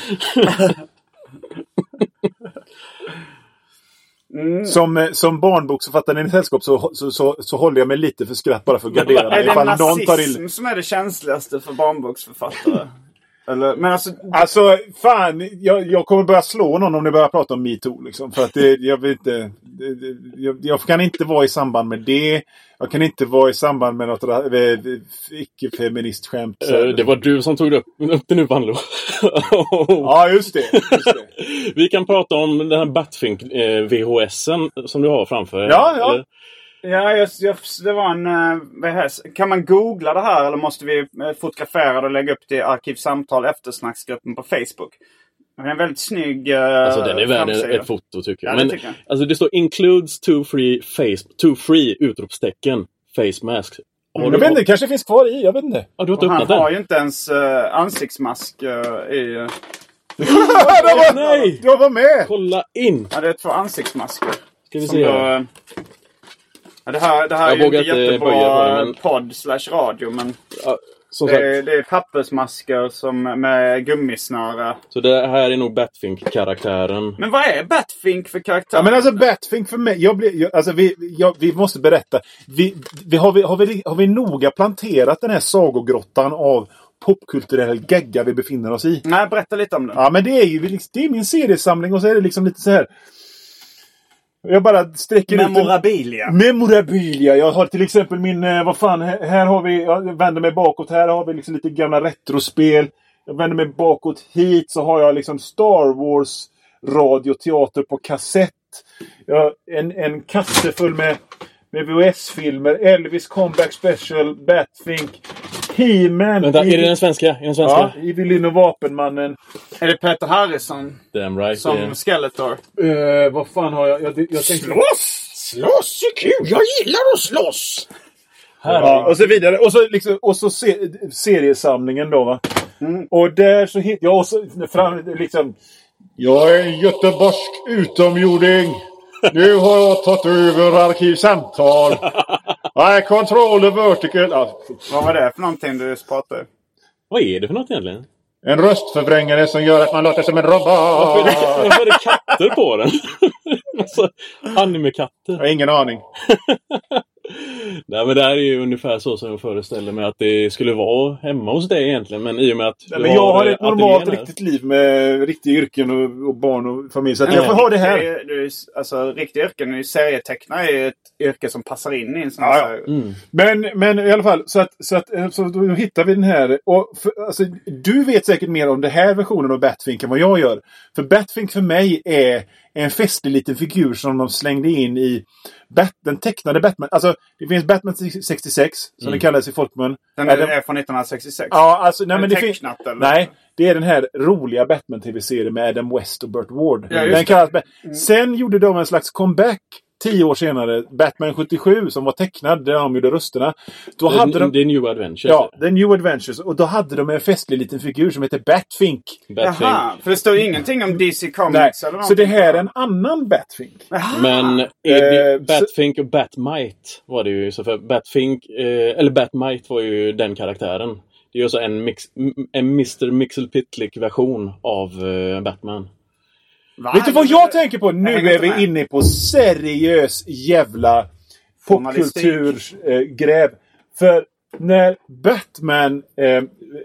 Mm. Som, som barnboksförfattare i sällskap så, så, så, så håller jag mig lite för skratt bara för att gardera mig. Är det Ifall någon tar nazism ill... som är det känsligaste för barnboksförfattare? Eller, men alltså... Alltså, fan, jag, jag kommer börja slå någon om ni börjar prata om MeToo. Liksom, för att det, jag vet inte... Det, det, jag, jag kan inte vara i samband med det. Jag kan inte vara i samband med något icke-feministskämt. Det var du som tog upp, upp det nu, Vanlo. Ja, just det, just det. Vi kan prata om den här Batfink eh, V H S-en som du har framför. Ja, ja. Eller? Ja, jag, jag, det var en... Uh, kan man googla det här eller måste vi uh, fotografera det och lägga upp det i Arkivsamtal eftersnacksgruppen på Facebook? Det är en väldigt snygg uh, Alltså den är värd framsida. ett foto tycker jag. Ja, Men det tycker jag. alltså det står includes two free face two free utropstecken face mask. Har Jag du- vet inte, det kanske finns kvar i, jag vet inte. Har du inte Och han öppnat har den? ju inte ens uh, ansiktsmask uh, i... Uh, Nej! Jag var med! Kolla in! ja, det är två ansiktsmasker. Ska vi Som se. då, uh, ja, det här, det här Jag är ju vågar inte inte böja på jättebra det, men- podd slash radio, men Ja, som det sagt, är, det är pappersmasker som med gummisnöre. så det här är nog Batfink-karaktären. Men vad är Batfink för karaktär? Ja, men alltså Batfink för mig, jag blir, jag, alltså vi, jag, vi måste berätta. Vi, vi, har, vi, har, vi, har vi noga planterat den här sagogrottan av popkulturell gegga vi befinner oss i? Nej, berätta lite om det. Ja, men det är ju det är min seriesamling och så är det liksom lite så här. Jag bara sträcker ut Memorabilia. en... Memorabilia. Jag har till exempel min, eh, vad fan, här, här har vi, jag vänder mig bakåt, här har vi liksom lite gamla retrospel. Jag vänder mig bakåt hit så har jag liksom Star Wars radioteater på kassett. Jag, en, en kasse full med, med V H S-filmer, Elvis Comeback Special, Batfink, He-Man. Vänta, är det den svenska? Är den svenska? Ja, Evelyn och Vapenmannen. Är det Peter Harrison Damn right. som yeah. Skeletor? Uh, vad fan har jag? Jag, jag tänkte... Slåss! Slåss är kul! Jag gillar att slåss! Ja, och så vidare. Och så, liksom, och så se, seriesamlingen då, va? Mm. Och där så hittar jag också fram, liksom... Jag är en göteborgsk utomjording. Nu har jag tagit över Arkivsamtal. Nej, control the vertical. Ja. Vad var det för någonting du pratade? Vad är det för något egentligen? En röstförvrängare som gör att man låter som en robot. Varför är det katter på den? Alltså, anime-katter. Jag har ingen aning. Nej, men det här är ju ungefär så som jag föreställer mig att det skulle vara hemma hos dig egentligen. Men i och med att Nej, du men jag har eh, ett normalt ateljén här. riktigt liv med riktiga yrken och, och barn och familj. Så att jag Ja. får ha det här. Det är, det är, alltså, riktiga yrken, är serietecknare är ett yrke som passar in i en sån Ja, här... ja. Mm. Men, men i alla fall, så, att, så, att, så då hittar vi den här. Och för, alltså, du vet säkert mer om den här versionen av Batfink än vad jag gör. För Batfink för mig är en festlig liten figur som de slängde in i Bat- den tecknade Batman. Alltså, det finns Batman sextiosex, som mm. det kallas i folkmun. Den är, är från nittonhundrasextiosex? Ja, alltså, nej, men det finns... Eller? Nej, det är den här roliga Batman-tv-serien med Adam West och Burt Ward. Ja, den kallas Bat- mm. Sen gjorde de en slags comeback tio år senare, Batman sjuttiosju, som var tecknad, där de gjorde rösterna. Då the, hade de... The New Adventures. Ja, The New Adventures. Och då hade de en festlig liten figur som heter Batfink. Batfink. Jaha, för det står ju ingenting om D C Comics. Nej, eller så det här är en annan Batfink. Aha. Men är Eh, Batfink och Batmite var det ju. Så för Batfink, eh, eller Batmite var ju den karaktären. Det är ju så en, mix, en mister Mixelpitlick-version av eh, Batman. Va? Vet du vad jag tänker på? Nu hänger är inte vi med. inne på seriös jävla popkulturgräv. För när Batman eh,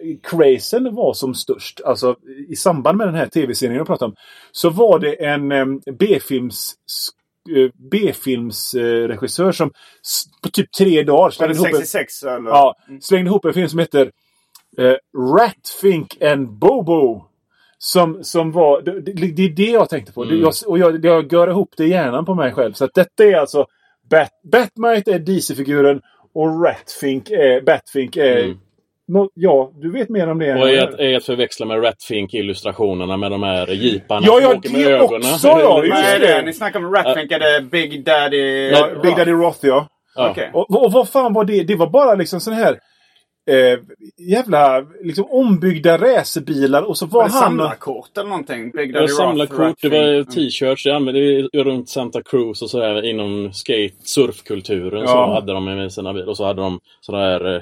crazen var som störst, alltså i samband med den här tv-serien jag pratade om, så var det en eh, B-films eh, B-filmsregissör eh, som s- på typ tre dagar slängde ihop, sextiosex eller? ja, slängde ihop en film som heter eh, Ratfink and Bobo. Som, som var, det, det är det jag tänkte på. Mm. Det, jag, och jag, jag gör ihop det i hjärnan på mig själv. Så att detta är alltså Bat, Batmite är D C-figuren och Ratfink är, Batfink är Mm. no, ja, du vet mer om det. Och är att, är att förväxla med Ratfink-illustrationerna med de här jeeparna Ja, som ja, åker med det ögonen. också, ja, Vad just är det. det? Ni snackar om Ratfink, är det Big Daddy? Ja, Big Daddy Roth, ja. Ja. Okej. Och, och vad fan var det? Det var bara liksom sån här eh, jävla liksom ombyggda racerbilar och så var, Var det han... samlarkort eller någonting? Big Daddy Jag samlar Roth, kort, det var Ratfink. t-shirts, det använde vi runt Santa Cruz och sådär inom skate, surfkulturen. Ja. Så hade de med sina bilar och så hade de sådana här eh,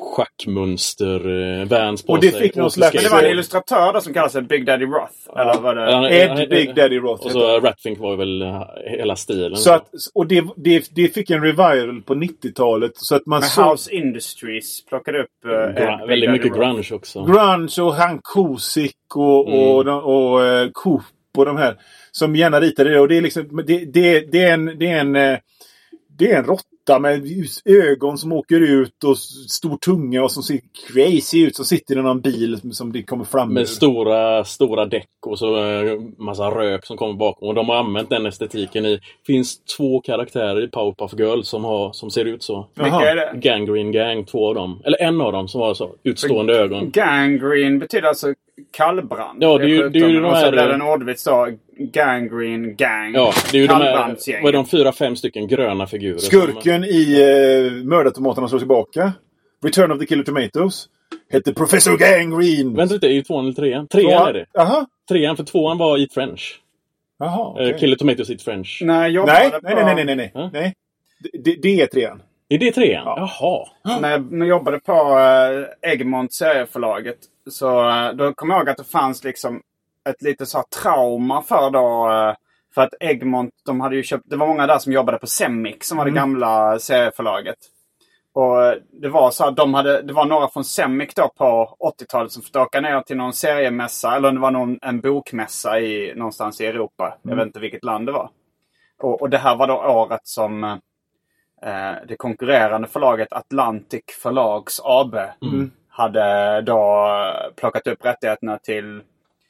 schackmönster eh, vans på Och det sig. fick någon Och slags- Men det var en illustratör då som kallas sig Big Daddy Roth? Eller var det... Ja, Ed ja, Big Daddy Roth. Och så Ratfink var ju väl eh, hela stilen. Så att, och det, det, det fick en revival på nittiotalet. Så att man Men såg House Industries plockade upp... Uh, Gra- väldigt mycket grunge också. grunge och han Kusick och, Mm. och, och, och uh, Coop och de här som gärna ritade det. Och det är liksom, det, det, det är en, det är en, eh, det är en råtta med ljus- ögon som åker ut och s- stor tunga och som ser crazy ut, som sitter i någon bil som det kommer fram ur. Med stora, stora däck och så eh, massa rök som kommer bakom. Och de har använt den estetiken i... finns två karaktärer i Powerpuff Girls som, har, som ser ut så. Vilka Jaha. är det? Gangrene Gang, två av dem. Eller en av dem som har så utstående ögon. Gangrene betyder alltså kallbrand. Ja, det är ju- det är ju de Och så här- blev det en ordvits då. Gangrene Gang. Ja, det är ju de här... Kallbrandsgänget. Vad är de fyra, fem stycken gröna figurer? Skurken i uh, Mördartomaterna slår tillbaka. Return of the Killer Tomatoes. Hette Professor Gangrene. Vänta lite, är det tvåan eller trean? Trean är det. Jaha. Trean, för tvåan var Eat French. Jaha. Eh, Okay. Killer Tomatoes Eat French. Nej, jag jobbade Nej, på... nej, nej, nej, nej, nej. Ja. nej. Det, det är trean. Är det trean? Ja. Jaha. När jag, när jag jobbade på uh, Egmont serieförlaget så uh, då kom jag ihåg att det fanns liksom ett lite så här trauma för då uh, för att Egmont, de hade ju köpt, det var många där som jobbade på Semic som var det gamla serieförlaget. Och uh, det var så att de hade, det var några från Semic då på åttiotalet som fick åka ner till någon seriemässa, eller det var någon, en bokmässa i, någonstans i Europa. Jag vet inte vilket land det var. Och, och det här var då året som uh, Eh, det konkurrerande förlaget Atlantic Förlags A B Mm. hade då plockat upp rättigheterna till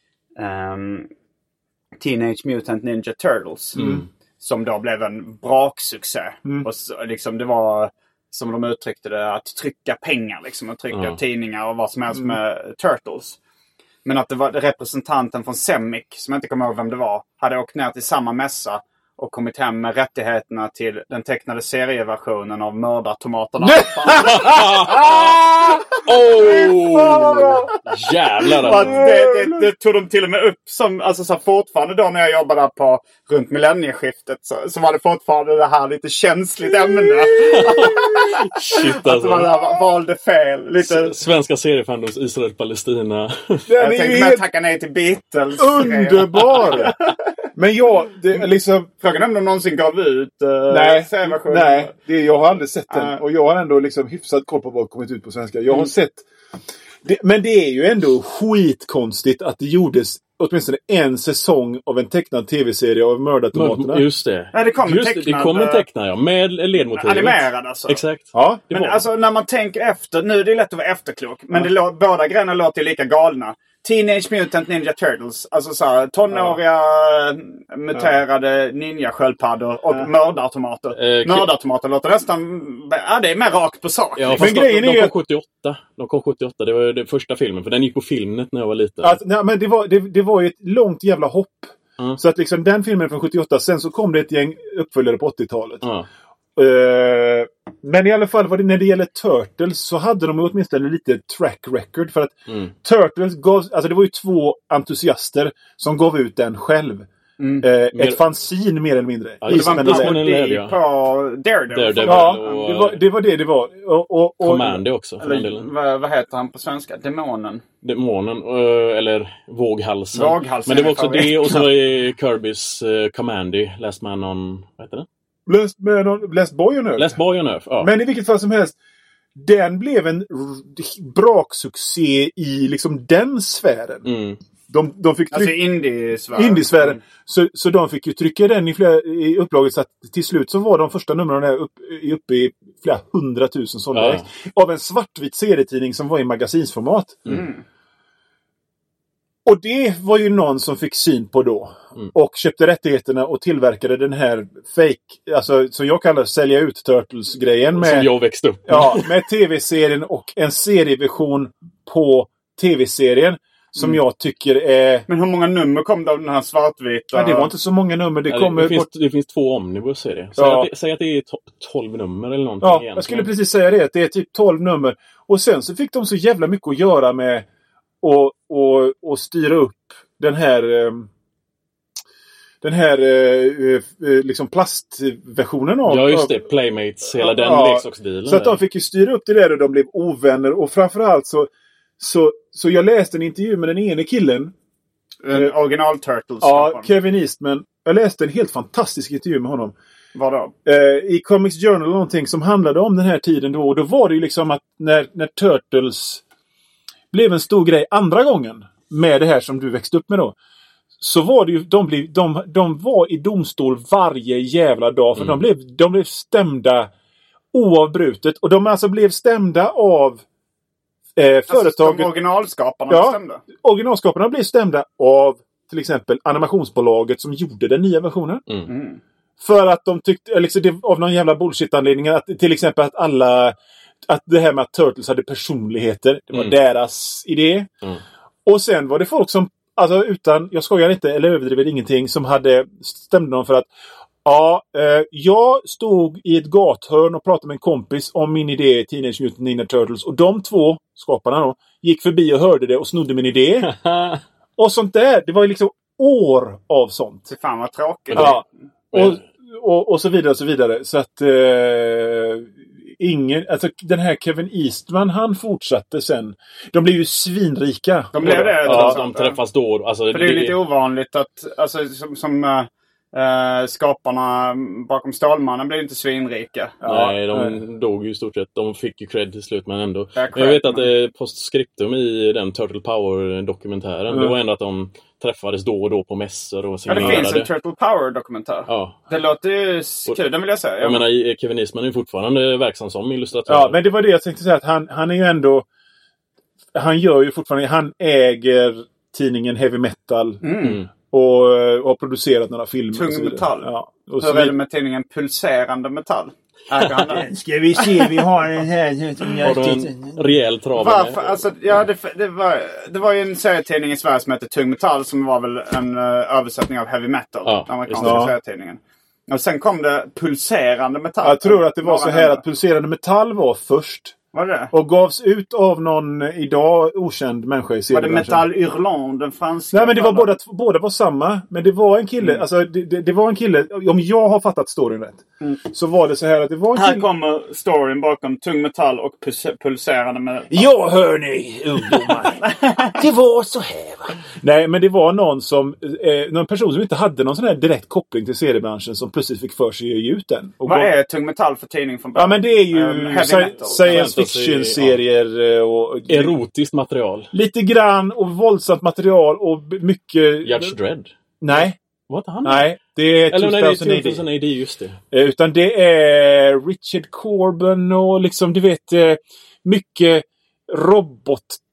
ehm, Teenage Mutant Ninja Turtles. Mm. Som då blev en braksuccé. Mm. Och så, liksom, det var, som de uttryckte det, att trycka pengar. Liksom, att trycka Ja. tidningar och vad som helst Mm. med Turtles. Men att det var representanten från Semic, som jag inte kommer ihåg vem det var, hade åkt ner till samma mässa och kommit hem med rättigheterna till den tecknade serieversionen av Mördartomaterna. Oh! Jävlar Och att alltså. det, det, det tog de till och med upp som, alltså så här, fortfarande då när jag jobbade på runt millennieskiftet så, så var det fortfarande det här lite känsligt ämne. Shit Att man alltså. där valde fel. Lite, Svenska seriefandoms Israel-Palestina. Den jag är ju tänkte med helt att tacka nej till Beatles. underbar! Men jag, det är liksom... Frågan är om de någonsin gav ut uh, Nej, serieversionen. nej det, jag har aldrig sett den. Nej. Och jag har ändå liksom hyfsat koll på vad som kommit ut på svenska. Jag har sett... Det, men det är ju ändå skitkonstigt att det gjordes åtminstone en säsong av en tecknad tv-serie av Mördartomaterna. Just det. Nej, det kom en Just det, tecknad, det kom en eh, tecknad, ja. Med ledmotivet. Animerad alltså. Exakt. Ja. Det Men var- alltså när man tänker efter, nu är det lätt att vara efterklok. Men det lå, båda grejerna låter lika galna. Teenage Mutant Ninja Turtles. Alltså så här, tonåriga ja. muterade ninja-sköldpaddor och ja. mördartomater. Eh, mördartomater låter nästan... Ja, det är mer rakt på sak. Ja, men grejen de, de, kom sjuttioåtta. De kom sjuttioåtta. Det var den första filmen. För den gick på Filmnet när jag var liten. Alltså, nej, men det var, det, det var ju ett långt jävla hopp. Mm. Så att liksom den filmen från sjuttioåtta. Sen så kom det ett gäng uppföljare på åttiotalet. Mm. Uh, men i alla fall var det, när det gäller Turtles så hade de åtminstone lite track record för att mm. Turtles gav, alltså det var ju två entusiaster som gav ut den själv. Mm. Uh, mer, ett fanzine mer eller mindre. Ja, det var en parodi på Daredevil. Daredevil ja, och, det, var, det var det det var. Och, och, och, Commandy också. För eller, vad, vad heter han på svenska? Demonen. Demonen, uh, eller Våghalsen. Våghalsen. Men det var också det och så är Kirbys uh, Commandy, Last Man on, vad heter det? Last, man, Last Boy on Earth. Last Boy on Earth, ja. Men i vilket fall som helst, den blev en braksuccé i liksom den sfären. Mm. De, de fick tryck... Alltså indie-sfären. Indie-sfären. Mm. Så, så de fick ju trycka den i, flera, i upplaget så att till slut så var de första numren där upp, uppe i flera hundratusen sålda ja. av en svartvit serietidning som var i magasinsformat. Mm. Och det var ju någon som fick syn på då. Mm. Och köpte rättigheterna och tillverkade den här fake, alltså som jag kallar sälja ut Turtles-grejen. Med, som jag växte upp med. Ja, med tv-serien och en serieversion på tv-serien. Som mm. jag tycker är... Men hur många nummer kom det av den här svartvita? Ja, det var inte så många nummer. Det, ja, kommer det, finns, bort... det finns två omnibus-serier. Säg, ja. säg att det är tolv nummer eller någonting. Ja, egentligen. Jag skulle precis säga det. Att det är typ tolv nummer. Och sen så fick de så jävla mycket att göra med och, och, och styra upp den här den här liksom plastversionen av... Ja, just det. Playmates. Hela den ja, leksaksbilen. Så att de fick ju styra upp det där och de blev ovänner. Och framförallt så Så, så jag läste en intervju med den ene killen. En original Turtles. Ja, Kevin Eastman. Jag läste en helt fantastisk intervju med honom. Vadå? Eh, I Comics Journal eller någonting som handlade om den här tiden då. Och då var det ju liksom att när, när Turtles blev en stor grej andra gången med det här som du växte upp med då. Så var det ju, de, blev, de, de var i domstol varje jävla dag. För mm. de, blev, de blev stämda oavbrutet. Och de alltså blev stämda av Eh, företaget, alltså, originalskaparna ja, stämda. Originalskaparna blir stämda av till exempel animationsbolaget som gjorde den nya versionen. Mm. Mm. För att de tyckte, liksom, det, av någon jävla bullshit-anledning, att till exempel att alla, att det här med att Turtles hade personligheter, det var mm. deras idé. Mm. Och sen var det folk som, alltså utan, jag skojar inte eller överdriver ingenting, som hade stämt dem för att ja, eh, jag stod i ett gathörn och pratade med en kompis om min idé Teenage Mutant Ninja Turtles. Och de två skaparna då gick förbi och hörde det och snodde min idé. Och sånt där. Det var ju liksom år av sånt. Det fan vad tråkigt. Ja. Och, och, och så vidare och så vidare. Så att eh, ingen, alltså den här Kevin Eastman, han fortsatte sen. De blev ju svinrika. De blev det. Ja, de träffas då. Alltså, för det är ju lite ovanligt att, alltså som... som uh... Uh, skaparna bakom Stålmannen blev inte svinrika. Nej, de mm. dog ju i stort sett. De fick ju cred till slut, men ändå. Men jag vet att eh, postscriptum i den Turtle Power-dokumentären, mm. det var ändå att de träffades då och då på mässor och signerade. Ja, det finns en Turtle Power-dokumentär. Ja. Det låter ju kul, den vill jag säga. Jag, jag menar, Kevin Eastman är fortfarande verksam som illustratör. Ja, men det var det jag tänkte säga, att han, han är ju ändå, han gör ju fortfarande, han äger tidningen Heavy Metal. Mm. Och, och har producerat några filmer. Tung metall. Ja. Och hur är det med tidningen Pulserande Metall? Ska vi se, vi har den här. Har du en rejäl trava? Varför? Alltså, ja, det, det, var, det var ju en serietidning i Sverige som heter Tung Metall, som var väl en uh, översättning av Heavy Metal. Ja, den amerikanska ja. serietidningen. Och sen kom det Pulserande Metall. Jag tror att det var så här att Pulserande Metall var först. Var det? Och gavs ut av någon idag okänd människa i seriebranschen. Var det Metal Hurlant, den franska? Nej, men det var båda, båda var samma. Men det var en kille, mm. alltså det, det, det var en kille, om jag har fattat storyn rätt. Mm. Så var det så här att det var en här kille. Här kommer storyn bakom tung metall och pus- pulserande metall. Ja, hör ni, ungdomar. Det var så här, va? Nej, men det var någon som, eh, någon person som inte hade någon sån här direkt koppling till seriebranschen som plötsligt fick för sig att ge ut den. Och vad gav... är tung metall för tidning från början? Ja, men det är ju um, science fiction-serier ja. och... Erotiskt material. Lite grann och våldsamt material och mycket... Judge Dredd? Nej. Vad han? Nej, det är Eller nej, det är tusen A D, just det. Utan det är Richard Corbin och liksom, du vet, mycket robot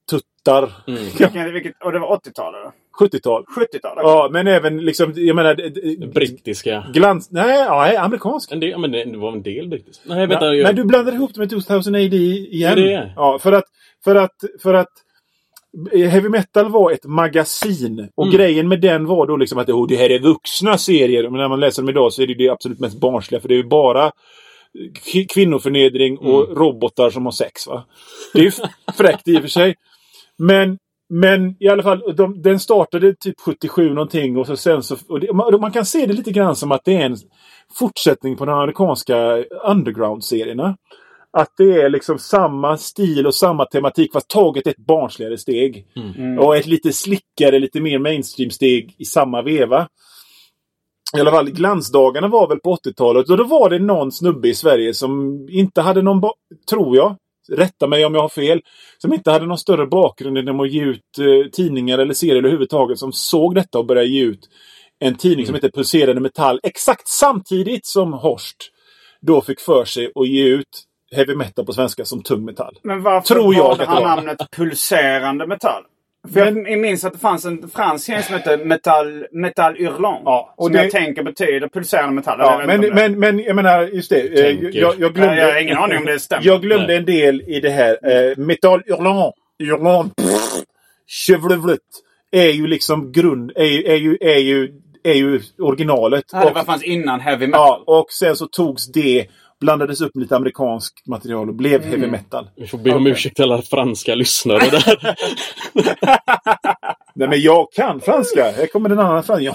Hattar. Mm. Vilket, vilket, och det var åttiotalet då? sjuttiotal. sjuttiotal? Okay. Ja, men även liksom, jag menar... Brittiska. Glans... Nej, ja, amerikansk. En del, men det var en del brittisk. Nej, vänta, Nej, jag... Men du blandar ihop det med two thousand A D igen. Det är det. Ja, för att... För att, för att Heavy Metal var ett magasin. Och Mm. grejen med den var då liksom att oh, det här är vuxna serier. Men när man läser dem idag så är det det absolut mest barnsliga. För det är ju bara k- kvinnoförnedring och mm. robotar som har sex, va? Det är ju fräckt i och för sig. Men, men i alla fall, de, den startade typ sjuttiosju någonting. Och så sen så, och det, man, man kan se det lite grann som att det är en fortsättning på de amerikanska underground-serierna. Att det är liksom samma stil och samma tematik fast taget ett barnsligare steg. Mm. Och ett lite slickare, lite mer mainstream-steg i samma veva. I alla fall, glansdagarna var väl på åttiotalet. Och då var det någon snubbe i Sverige som inte hade någon, ba- tror jag, rätta mig om jag har fel, som inte hade någon större bakgrund än att ge ut eh, tidningar eller serier överhuvudtaget, som såg detta och började ge ut en tidning mm. som heter Pulserande Metall. Exakt samtidigt som Horst då fick för sig att ge ut heavy metal på svenska som tung metall. Men varför tror jag han namnet Pulserande Metall? För men, jag minns att det fanns en fransk som hette Metall, Metall Hurlant. Ja, och som det, jag tänker betyder pulserande metall. Ja, men, men, men jag menar, just det. Jag, jag, glömde, jag har ingen aning om det stämmer. Jag glömde Nej. en del i det här. Eh, Metall Hurlant. Hurlant. Chevrolet. Är ju liksom grund. Är ju, är ju, är ju, är ju originalet. Ja, det var fanns innan heavy metal. Ja, och sen så togs det, blandades upp med lite amerikansk material och blev mm. heavy metal. Vi får be om okay. ursäkt till alla franska lyssnare där. Nej, men jag kan franska. Här kommer den annan franska.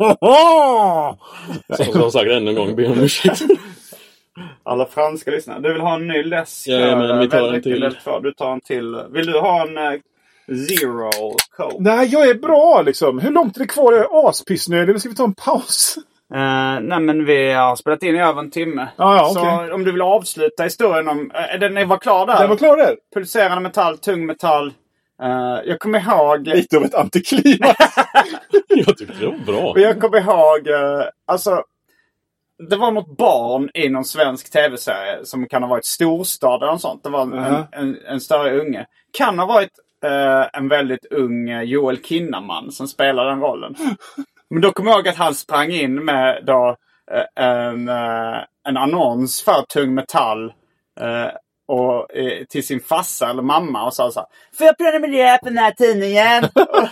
Som jag sagt ännu en gång, be om ursäkt. Alla franska lyssnare. Du vill ha en ny läsk? Ja, men vi tar en till. Du tar en till. Vill du ha en uh, zero code? Nej, jag är bra liksom. Hur långt är det kvar? Jag är aspissnödig. Ska vi ta en paus? Uh, nej, men vi har spelat in i över en timme. Ah, ja, så okay. om du vill avsluta historien om... Uh, den var klar där. Den var klar där. Pulserande metall, tung metall. Uh, jag kommer ihåg... Lite av ett antiklimax. Jag tyckte det var bra. Och jag kommer ihåg... Uh, alltså... Det var något barn i någon svensk tv-serie som kan ha varit storstad eller något sånt. Det var en, uh-huh. en, en, en större unge. Kan ha varit uh, en väldigt ung Joel Kinnaman som spelade den rollen. Men då kommer jag ihåg att han sprang in med då, uh, en, uh, en annons för tung metall uh, och, uh, till sin farsa eller mamma och sa så här: får jag prenumerera på den här tidningen?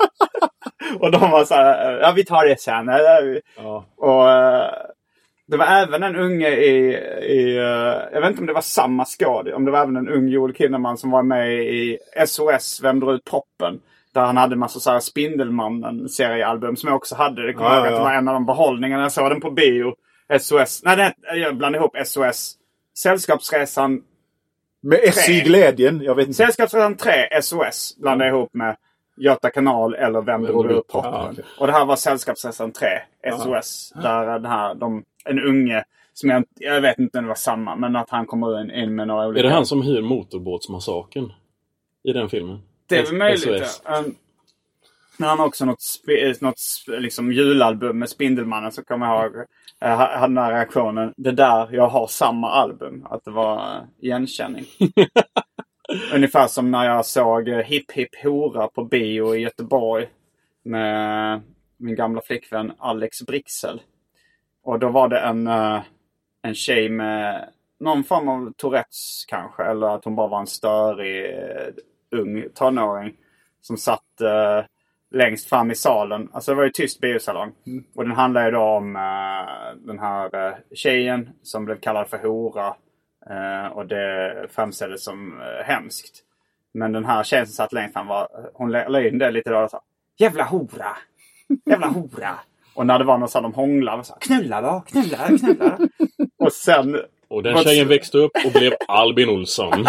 Och de var så här: ja, vi tar det sen. Ja. Och uh, det var även en unge i, i uh, jag vet inte om det var samma skåd, om det var även en ung Joel Kinnaman som var med i S O S Vem drar ut proppen. Där han hade en massa så här Spindelmannen-seriealbum som jag också hade. Det kommer jag ihåg att det var en av de behållningarna. Jag såg den på bio. S O S. Nej, det, jag blandade ihop S O S. Sällskapsresan med S i glädjen. Jag vet inte. Sällskapsresan tre S O S blandade ihop med Göta kanal eller Vem drog upp proppen. Ah, okay. Och det här var Sällskapsresan tre S O S. Ah. Där den här, de, en unge som jag, jag vet inte om det var samma, men att han kommer in, in med några olika... Är det han som hyr motorbåtsmassaken i den filmen? Det är väl möjligt. Um, när han också något, sp- något liksom julalbum med Spindelmannen, så kommer jag ihåg uh, hade den här reaktionen. Det där, jag har samma album. Att det var uh, igenkänning. Ungefär som när jag såg uh, Hipp Hipp Hora på bio i Göteborg med min gamla flickvän Alex Brixel. Och då var det en, uh, en tjej med någon form av Tourettes kanske. Eller att hon bara var en störig uh, ung tonåring som satt uh, längst fram i salen. Alltså det var ju tyst biosalong. Mm. Och den handlar ju då om uh, den här uh, tjejen som blev kallad för hora. Uh, och det framställdes som uh, hemskt. Men den här tjejen som satt längst fram var, hon la in det lite då och sa: jävla hora! Jävla hora! Och när det var någon sån de hånglade, så knulla då, knulla, knulla. Och sen... Och den tjejen växte upp och blev Albin Olsson.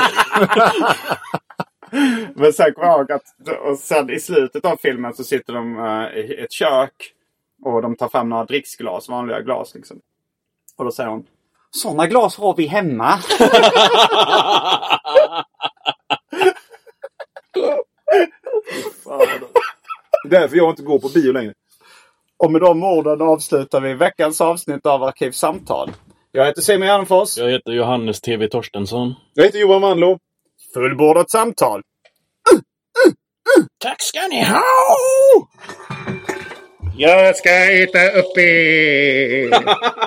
Men sen kommer jag ihåg att och sen i slutet av filmen så sitter de uh, i ett kök och de tar fram några dricksglas, vanliga glas liksom. Och då säger hon: såna glas har vi hemma. Det är därför jag inte går på bio längre. Och med de orden avslutar vi veckans avsnitt av Arkivsamtal. Jag heter Simon Gärdenfors. Jag heter Johannes T V Torstensson. Jag heter Johan Manlo. Fullbordat samtal. Tack ska ni ha! Jag ska äta upp er!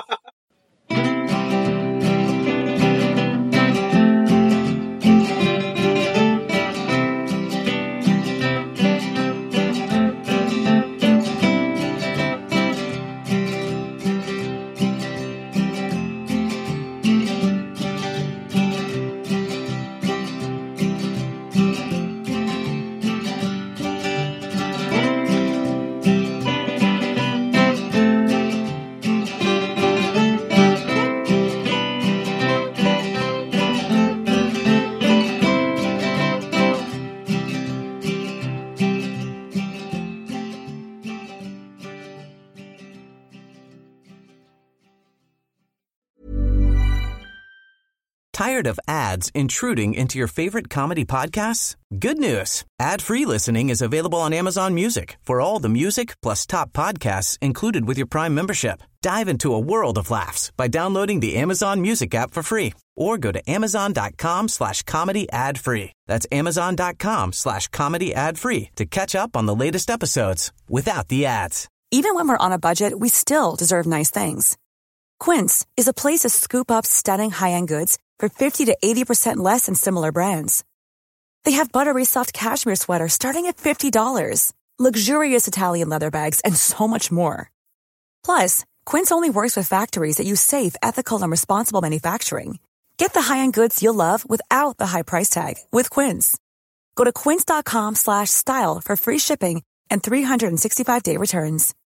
Tired of ads intruding into your favorite comedy podcasts? Good news. Ad-free listening is available on Amazon Music for all the music plus top podcasts included with your Prime membership. Dive into a world of laughs by downloading the Amazon Music app for free or go to amazon.com slash comedy ad free. That's amazon.com slash comedy ad free to catch up on the latest episodes without the ads. Even when we're on a budget, we still deserve nice things. Quince is a place to scoop up stunning high-end goods for fifty to eighty percent less than similar brands. They have buttery soft cashmere sweaters starting at fifty dollars, luxurious Italian leather bags, and so much more. Plus, Quince only works with factories that use safe, ethical, and responsible manufacturing. Get the high-end goods you'll love without the high price tag with Quince. Go to quince.com slash style for free shipping and three sixty-five day returns.